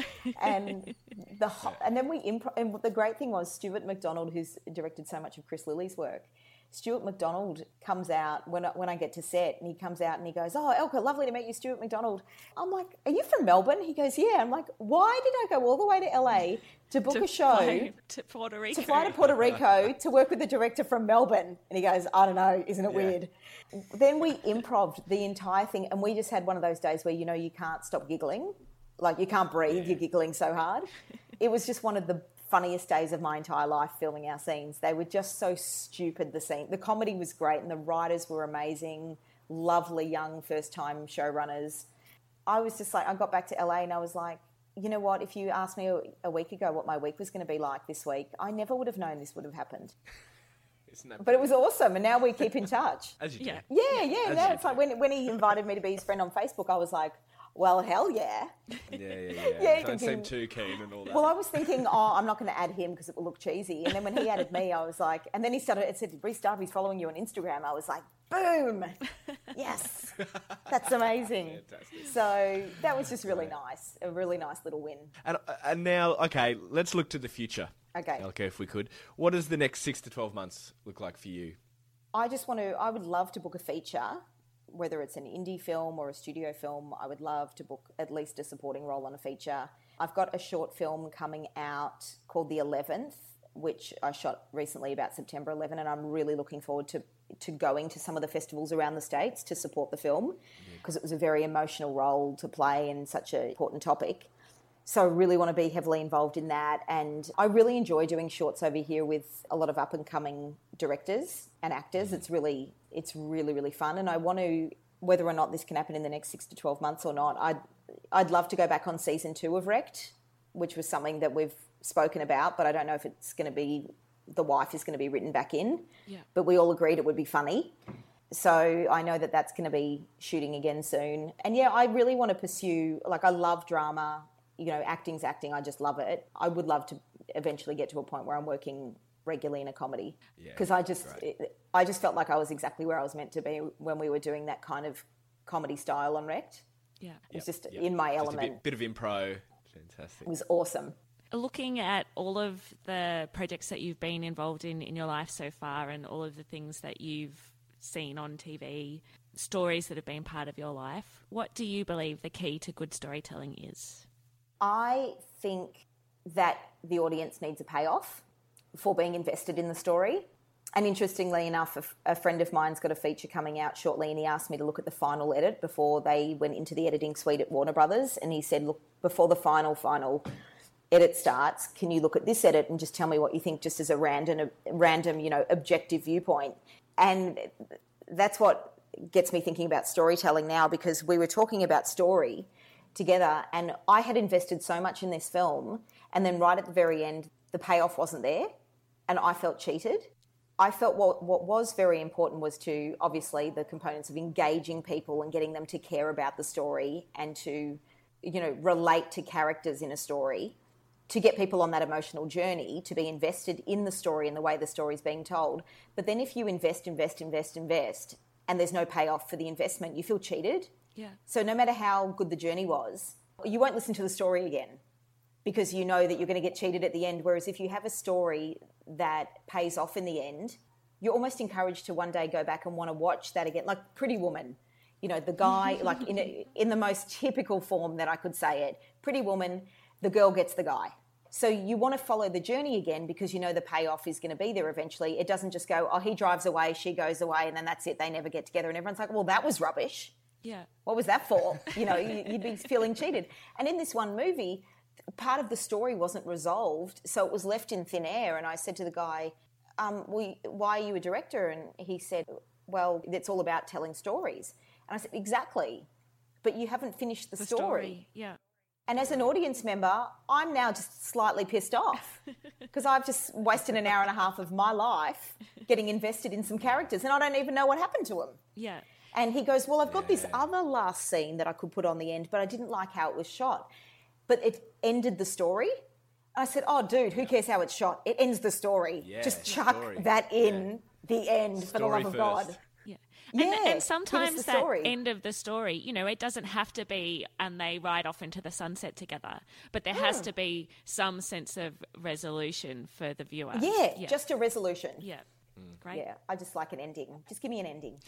And the and then we improv, and the great thing was Stuart McDonald, who's directed so much of Chris Lilly's work, Stuart McDonald comes out when I, when I get to set and he comes out and he goes, oh, Elka, lovely to meet you, Stuart McDonald. I'm like, are you from Melbourne? He goes, yeah. I'm like, why did I go all the way to L A to book
to
a show?
Fly to Puerto Rico.
To fly to Puerto Rico to work with the director from Melbourne. And he goes, I don't know, isn't it
yeah.
weird? Then we improv'd the entire thing and we just had one of those days where, you know, you can't stop giggling. Like you can't breathe,
yeah.
you're giggling so hard. It was just one of the funniest days of my entire life filming our scenes. They were just so stupid, the scene. The comedy was great and the writers were amazing, lovely young first-time showrunners. I was just like, I got back to L A and I was like, you know what, if you asked me a week ago what my week was going to be like this week, I never would have known this would have happened.
Isn't that
but it was awesome and now we keep in touch.
As you do.
Yeah,
yeah, yeah.
As
Now
you
it's like when, when he invited me to be his friend on Facebook, I was like, well, hell yeah.
Yeah, yeah, yeah.
Yeah,
Don't
thinking-
seem too keen and all that.
Well, I was thinking, oh, I'm not going to add him because it will look cheesy. And then when he added me, I was like, and then he started, it said, Reese Darby's following you on Instagram. I was like, boom. Yes. That's amazing.
Fantastic.
So that was just really nice. A really nice little win.
And, and now, okay, let's look to the future.
Okay.
Elka, if we could. What does the next six to twelve months look like for you?
I just want to, I would love to book a feature, whether it's an indie film or a studio film. I would love to book at least a supporting role on a feature. I've got a short film coming out called The eleventh, which I shot recently about September eleventh, and I'm really looking forward to, to going to some of the festivals around the States to support the film because yeah. it was a very emotional role to play and such an important topic. So I really want to be heavily involved in that. And I really enjoy doing shorts over here with a lot of up-and-coming directors and actors. It's really, it's really, really fun. And I want to, whether or not this can happen in the next six to twelve months or not, I'd, I'd love to go back on season two of Wrecked, which was something that we've spoken about, but I don't know if it's going to be, the wife is going to be written back in.
Yeah.
But we all agreed it would be funny. So I know that that's going to be shooting again soon. And yeah, I really want to pursue, like I love drama. You know, acting's acting. I just love it. I would love to eventually get to a point where I'm working regularly in a comedy because
yeah,
I just, it, I just felt like I was exactly where I was meant to be when we were doing that kind of comedy style on Wrecked.
Yeah,
it was
yep,
just
yep.
in my
just
element.
A bit, bit of impro. Fantastic.
It was awesome.
Looking at all of the projects that you've been involved in in your life so far and all of the things that you've seen on T V, stories that have been part of your life, what do you believe the key to good storytelling is?
I think that the audience needs a payoff for being invested in the story. And interestingly enough, a, f- a friend of mine's got a feature coming out shortly, and he asked me to look at the final edit before they went into the editing suite at Warner Brothers. And he said, look, before the final, final edit starts, can you look at this edit and just tell me what you think, just as a random, a random, you know, objective viewpoint? And that's what gets me thinking about storytelling now, because we were talking about story together, and I had invested so much in this film, and then right at the very end, the payoff wasn't there, and I felt cheated. I felt what what was very important was to, obviously, the components of engaging people and getting them to care about the story and to, you know, relate to characters in a story, to get people on that emotional journey, to be invested in the story and the way the story is being told. But then if you invest, invest, invest, invest, and there's no payoff for the investment, you feel cheated.
Yeah.
So no matter how good the journey was, you won't listen to the story again because you know that you're going to get cheated at the end. Whereas if you have a story that pays off in the end, you're almost encouraged to one day go back and want to watch that again. Like Pretty Woman, you know, the guy, like in a, in the most typical form that I could say it, Pretty Woman, the girl gets the guy. So you want to follow the journey again because you know the payoff is going to be there eventually. It doesn't just go, oh, he drives away, she goes away, and then that's it. They never get together. And everyone's like, well, that was rubbish.
Yeah.
What was that for? You know, you'd be feeling cheated. And in this one movie, part of the story wasn't resolved, so it was left in thin air. And I said to the guy, um, we, why are you a director? And he said, well, it's all about telling stories. And I said, exactly. But you haven't finished the,
The
story.
story, yeah.
And as an audience member, I'm now just slightly pissed off because I've just wasted an hour and a half of my life getting invested in some characters and I don't even know what happened to them.
Yeah.
And he goes, well, I've got this other last scene that I could put on the end, but I didn't like how it was shot. But it ended the story. I said, oh, dude, who cares how it's shot? It ends the story.
Yeah,
just
the
chuck
story.
that in
Yeah.
the end for the
Story
love of
first.
God.
Yeah. And,
Yeah,
and
finish
sometimes
the
that
story.
end of the story, you know, it doesn't have to be and they ride off into the sunset together, but there has to be some sense of resolution for the viewer.
Yeah,
Yeah.
just a resolution.
Yeah. Great.
Yeah, I just like an ending. Just give me an ending.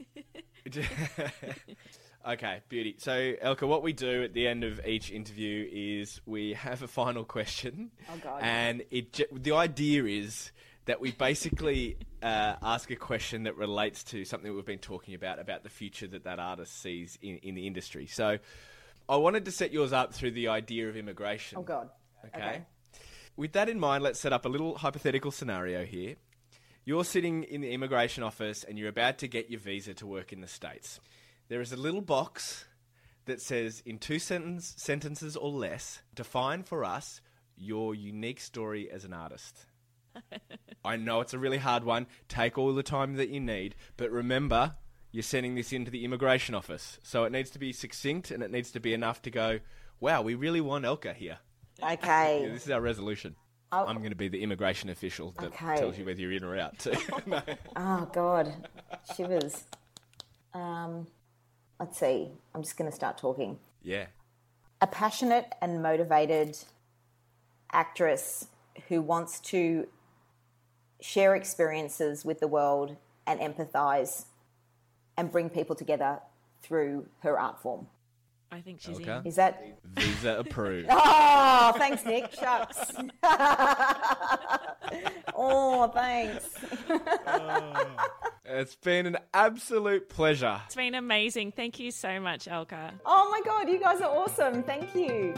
Okay, beauty. So, Elka, what we do at the end of each interview is we have a final question.
Oh, God.
And it ju- the idea is that we basically uh, ask a question that relates to something that we've been talking about, about the future that that artist sees in, in the industry. So I wanted to set yours up through the idea of immigration.
Oh, God.
Okay.
Okay.
With that in mind, let's set up a little hypothetical scenario here. You're sitting in the immigration office and you're about to get your visa to work in the States. There is a little box that says, in two sentence, sentences or less, define for us your unique story as an artist. I know it's a really hard one. Take all the time that you need. But remember, you're sending this into the immigration office. So it needs to be succinct and it needs to be enough to go, wow, we really want Elka here.
Okay.
Yeah, this is our resolution.
I'll-
I'm going to be the immigration official that
Okay.
tells you whether you're in or out. Too. No.
Oh, God. Shivers. Um, let's see. I'm just going to start talking.
Yeah.
A passionate and motivated actress who wants to share experiences with the world and empathise and bring people together through her art form.
I think she's
Okay.
in.
Is that...
Visa approved.
Oh, thanks, Nick. Shucks. Oh, thanks.
It's been an absolute pleasure.
It's been amazing. Thank you so much, Elka.
Oh, my God. You guys are awesome. Thank you.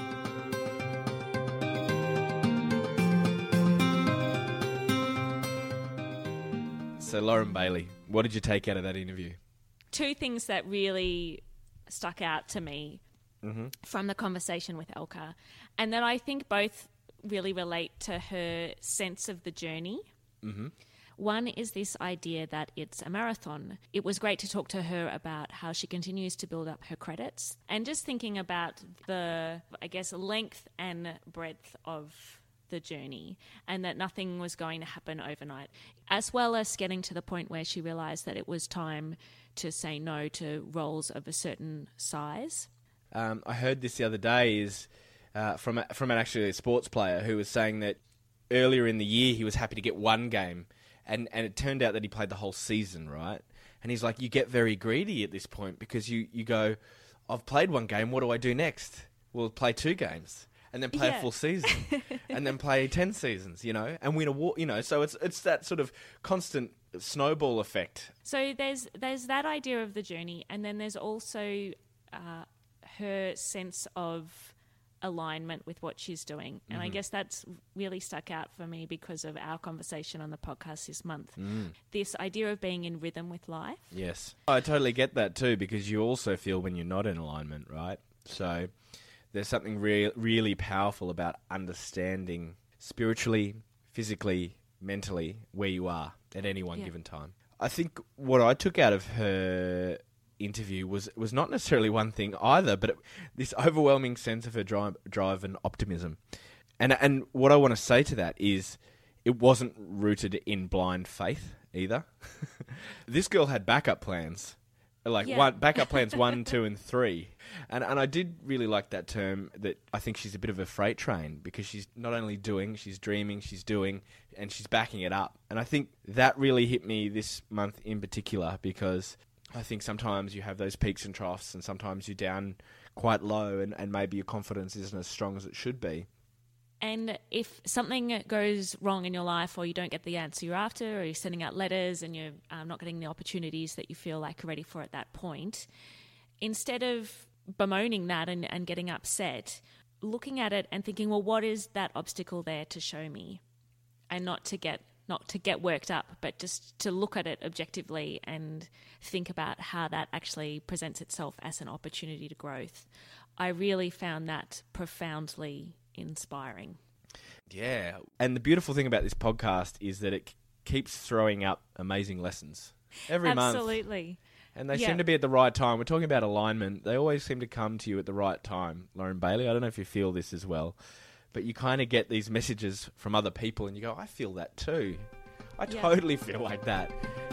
So, Lauren Bailey, what did you take out of that interview?
Two things that really stuck out to me
Mm-hmm.
from the conversation with Elka, and that I think both really relate to her sense of the journey.
Mm-hmm.
One is this idea that it's a marathon. It was great to talk to her about how she continues to build up her credits and just thinking about the, I guess, length and breadth of the journey and that nothing was going to happen overnight, as well as getting to the point where she realised that it was time to say no to roles of a certain size.
Um, I heard this the other day is uh, from a, from an actually a sports player who was saying that earlier in the year he was happy to get one game, and, and it turned out that he played the whole season, right? And he's like, you get very greedy at this point because you, you go, I've played one game, what do I do next? Well, play two games. and then play
Yeah.
a full season, and then play ten seasons, you know, and win a war, you know. So it's it's that sort of constant snowball effect.
So there's there's that idea of the journey, and then there's also uh, her sense of alignment with what she's doing. And mm-hmm. I guess that's really stuck out for me because of our conversation on the podcast this month. Mm. This idea of being in rhythm with life.
Yes. I totally get that too, because you also feel when you're not in alignment, right? So there's something re- really powerful about understanding spiritually, physically, mentally where you are at any one yeah. given time. I think what I took out of her interview was was not necessarily one thing either, but it, this overwhelming sense of her drive, drive and optimism. And and what I want to say to that is it wasn't rooted in blind faith either. This girl had backup plans, like
yeah.
one backup plans one, two, and three. And and I did really like that term, that I think she's a bit of a freight train, because she's not only doing, she's dreaming, she's doing, and she's backing it up. And I think that really hit me this month in particular, because I think sometimes you have those peaks and troughs, and sometimes you're down quite low, and, and maybe your confidence isn't as strong as it should be.
And if something goes wrong in your life, or you don't get the answer you're after, or you're sending out letters and you're um, not getting the opportunities that you feel like you're ready for at that point, instead of bemoaning that and, and getting upset, looking at it and thinking, well, what is that obstacle there to show me? And not to get not to get worked up, but just to look at it objectively and think about how that actually presents itself as an opportunity to growth. I really found that profoundly inspiring.
Yeah. And the beautiful thing about this podcast is that it keeps throwing up amazing lessons every month.
Absolutely.
And they
yeah.
seem to be at the right time. We're talking about alignment. They always seem to come to you at the right time. Lauren Bailey, I don't know if you feel this as well, but you kind of get these messages from other people and you go, I feel that too. I
yeah.
totally feel like that.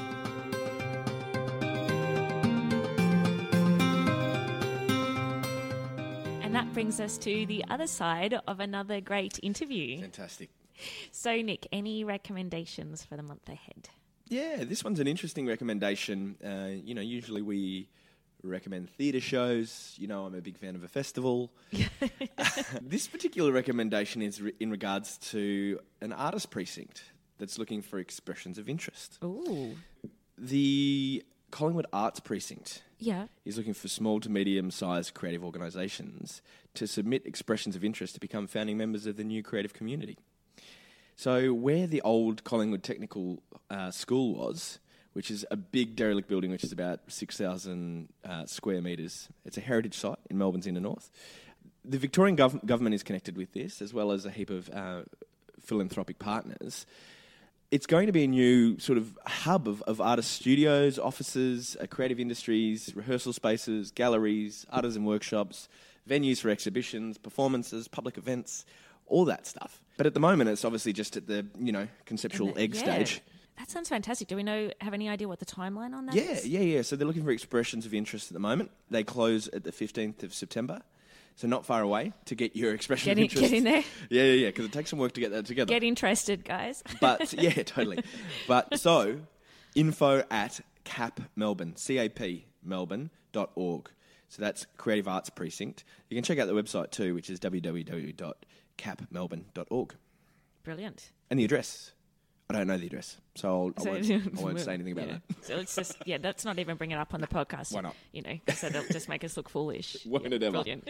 And that brings us to the other side of another great interview.
Fantastic.
So, Nick, any recommendations for the month ahead?
Yeah, this one's an interesting recommendation. Uh, you know, usually we recommend theatre shows. You know, I'm a big fan of a festival. This particular recommendation is re- in regards to an artist precinct that's looking for expressions of interest.
Ooh.
The Collingwood Arts Precinct
yeah.
is looking for small to medium-sized creative organisations to submit expressions of interest to become founding members of the new creative community. So where the old Collingwood Technical uh, School was, which is a big derelict building, which is about six thousand uh, square metres. It's a heritage site in Melbourne's inner north. The Victorian gov- government is connected with this, as well as a heap of uh, philanthropic partners. It's going to be a new sort of hub of, of artist studios, offices, uh, creative industries, rehearsal spaces, galleries, artisan workshops, venues for exhibitions, performances, public events, all that stuff. But at the moment, it's obviously just at the, you know, conceptual
the,
egg
yeah.
stage.
That sounds fantastic. Do we know have any idea what the timeline on that
yeah,
is?
Yeah, yeah, yeah. So they're looking for expressions of interest at the moment. They close at the fifteenth of September, so not far away to get your expression
Get
of
in,
interest.
get in there.
Yeah, yeah, yeah, because it takes some work to get that together.
Get interested, guys.
But, yeah, totally. But, so, info at cap melbourne, C A P melbourne dot org. So that's Creative Arts Precinct. You can check out the website too, which is w w w dot cap melbourne dot org.
Brilliant.
And the address. I don't know the address, so, I'll, I,
So-
won't, I won't say anything about
yeah.
that.
So let's just, yeah, let's not even bring it up on the podcast.
Why not?
You know, because it'll just make us look foolish.
Won't
Yeah,
it ever?
Brilliant.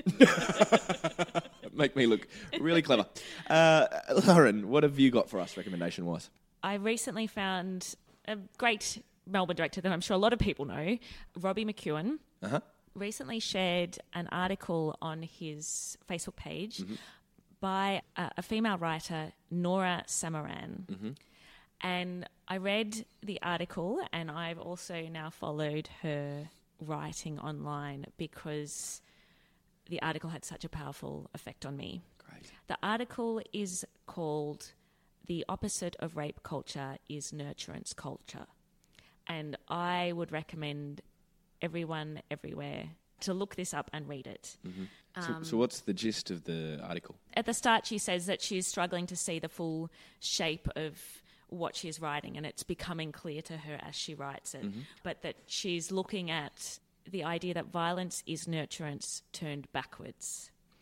Make me look really clever. Uh, Lauren, what have you got for us recommendation-wise?
I recently found a great Melbourne director that I'm sure a lot of people know, Robbie McEwen,
Uh-huh.
recently shared an article on his Facebook page
Mm-hmm.
by a, a female writer, Nora Samaran.
Mm-hmm.
And I read the article, and I've also now followed her writing online because the article had such a powerful effect on me.
Great.
The article is called "The Opposite of Rape Culture is Nurturance Culture." And I would recommend everyone everywhere to look this up and read it.
Mm-hmm. So, so what's the gist of the article?
At the start, she says that she's struggling to see the full shape of what she's writing, and it's becoming clear to her as she writes it,
Mm-hmm.
but that she's looking at the idea that violence is nurturance turned backwards.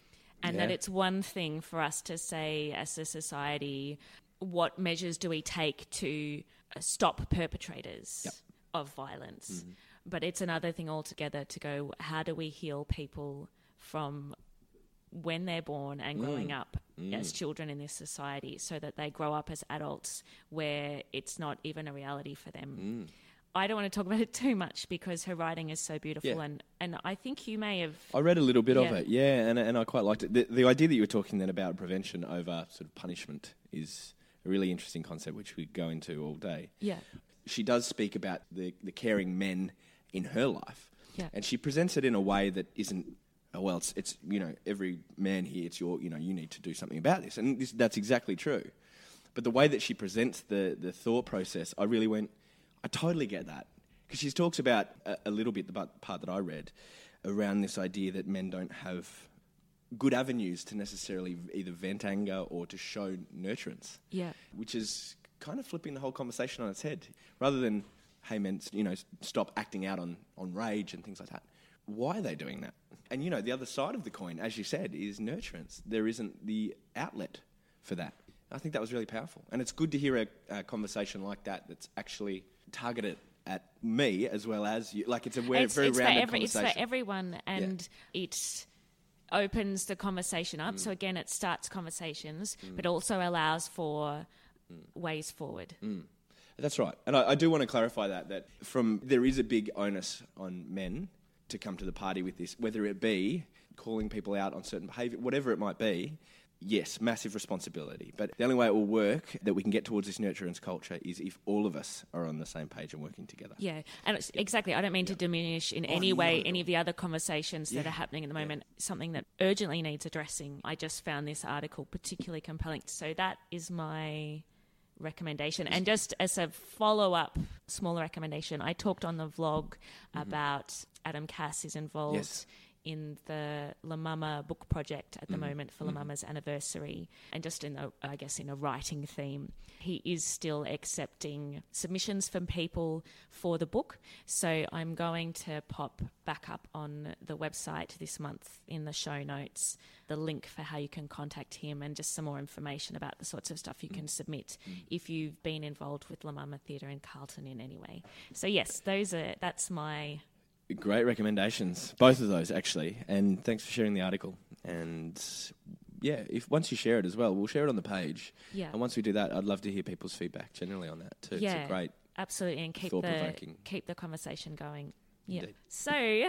And
Yeah.
that it's one thing for us to say as a society, what measures do we take to uh, stop perpetrators
Yep.
of violence?
Mm-hmm.
But it's another thing altogether to go, how do we heal people from when they're born and growing
Mm.
up as children in this society so that they grow up as adults where it's not even a reality for them?
Mm.
I don't want to talk about it too much because her writing is so beautiful,
Yeah.
and, and I think you may have...
I read a little bit of
Yeah.
it, yeah, and and I quite liked it. The, the idea that you were talking then about prevention over sort of punishment is a really interesting concept, which we go into all day.
Yeah.
She does speak about the, the caring men in her life,
Yeah.
and she presents it in a way that isn't, oh, well, it's, it's you know, every man here, it's your, you know, you need to do something about this, and this, that's exactly true. But the way that she presents the, the thought process, I really went, I totally get that. Because she talks about a, a little bit, the part that I read, around this idea that men don't have good avenues to necessarily either vent anger or to show nurturance.
Yeah.
Which is kind of flipping the whole conversation on its head. Rather than, hey men, you know, stop acting out on, on rage and things like that. Why are they doing that? And, you know, the other side of the coin, as you said, is nurturance. There isn't the outlet for that. I think that was really powerful. And it's good to hear a, a conversation like that that's actually targeted at me as well as you. Like, it's a very,
It's,
very
it's, for
rounded
every, it's
conversation.
for everyone, and it opens the conversation up. So again, it starts conversations, but also allows for ways forward.
That's right. And I, I do want to clarify that, that from there is a big onus on men to come to the party with this, whether it be calling people out on certain behaviour, whatever it might be. Yes, massive responsibility. But the only way it will work, that we can get towards this nurturance culture, is if all of us are on the same page and working together.
Yeah, and it's, exactly. I don't mean to diminish in
Oh,
any
not
way
at
any of the other conversations that
Yeah.
are happening at the moment. Something that urgently needs addressing. I just found this article particularly compelling. So that is my recommendation. And just as a follow-up, smaller recommendation, I talked on the vlog about Adam Cass is involved
Yes.
in the La Mama book project at the moment for La Mama's anniversary, and just in a, I guess in a writing theme. He is still accepting submissions from people for the book, so I'm going to pop back up on the website this month in the show notes the link for how you can contact him and just some more information about the sorts of stuff you can submit if you've been involved with La Mama Theatre in Carlton in any way. So yes, those are that's my
Great recommendations, both of those actually, and thanks for sharing the article. And yeah, if once you share it as well, we'll share it on the page.
Yeah.
And once we do that, I'd love to hear people's feedback generally on that too.
Yeah.
It's a great.
Absolutely, and keep the
Thought-provoking.
keep the conversation going. Yeah.
Indeed.
So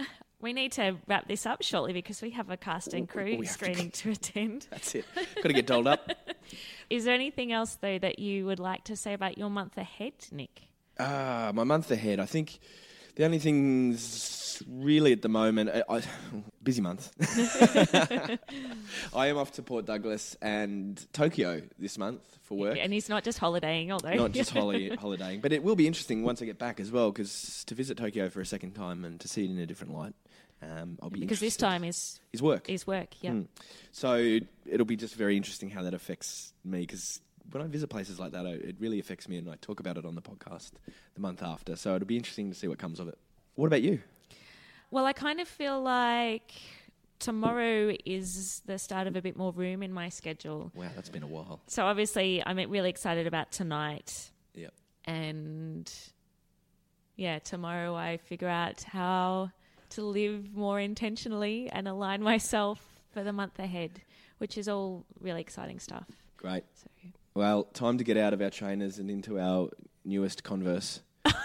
we need to wrap this up shortly because we have a cast and crew
We have to
screening to attend.
That's it. Got to get dolled up.
Is there anything else though that you would like to say about your month ahead, Nick?
Ah, my month ahead. I think the only things really at the moment, I, I, busy month. I am off to Port Douglas and Tokyo this month for work.
And he's not just holidaying, although
Not just holi- holidaying, but it will be interesting once I get back as well, because to visit Tokyo for a second time and to see it in a different light, um, I'll be
because this
interested.
time is
is work.
is work. Yeah.
Mm. So it'll be just very interesting how that affects me, because when I visit places like that, I, it really affects me, and I talk about it on the podcast the month after. So it'll be interesting to see what comes of it. What about you?
Well, I kind of feel like tomorrow is the start of a bit more room in my schedule.
Wow, that's been a while.
So obviously I'm really excited about tonight.
Yep.
And yeah, tomorrow I figure out how to live more intentionally and align myself for the month ahead, which is all really exciting stuff.
Great.
So
Well, time to get out of our trainers and into our newest Converse.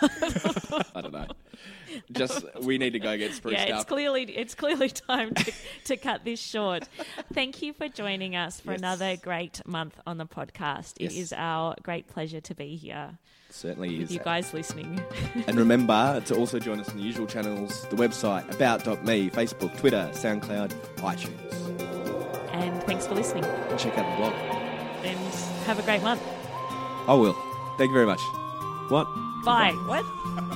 I don't know. Just we need to go get spruced
yeah, it's
up.
clearly it's clearly time to, to cut this short. Thank you for joining us for
Yes.
another great month on the podcast. It
Yes.
is our great pleasure to be here
Certainly
with
is.
you guys listening.
And remember to also join us on the usual channels, the website, about dot me, Facebook, Twitter, SoundCloud, iTunes.
And thanks for listening.
And check out the blog.
And have a great month.
I will. Thank you very much. What?
Bye. What?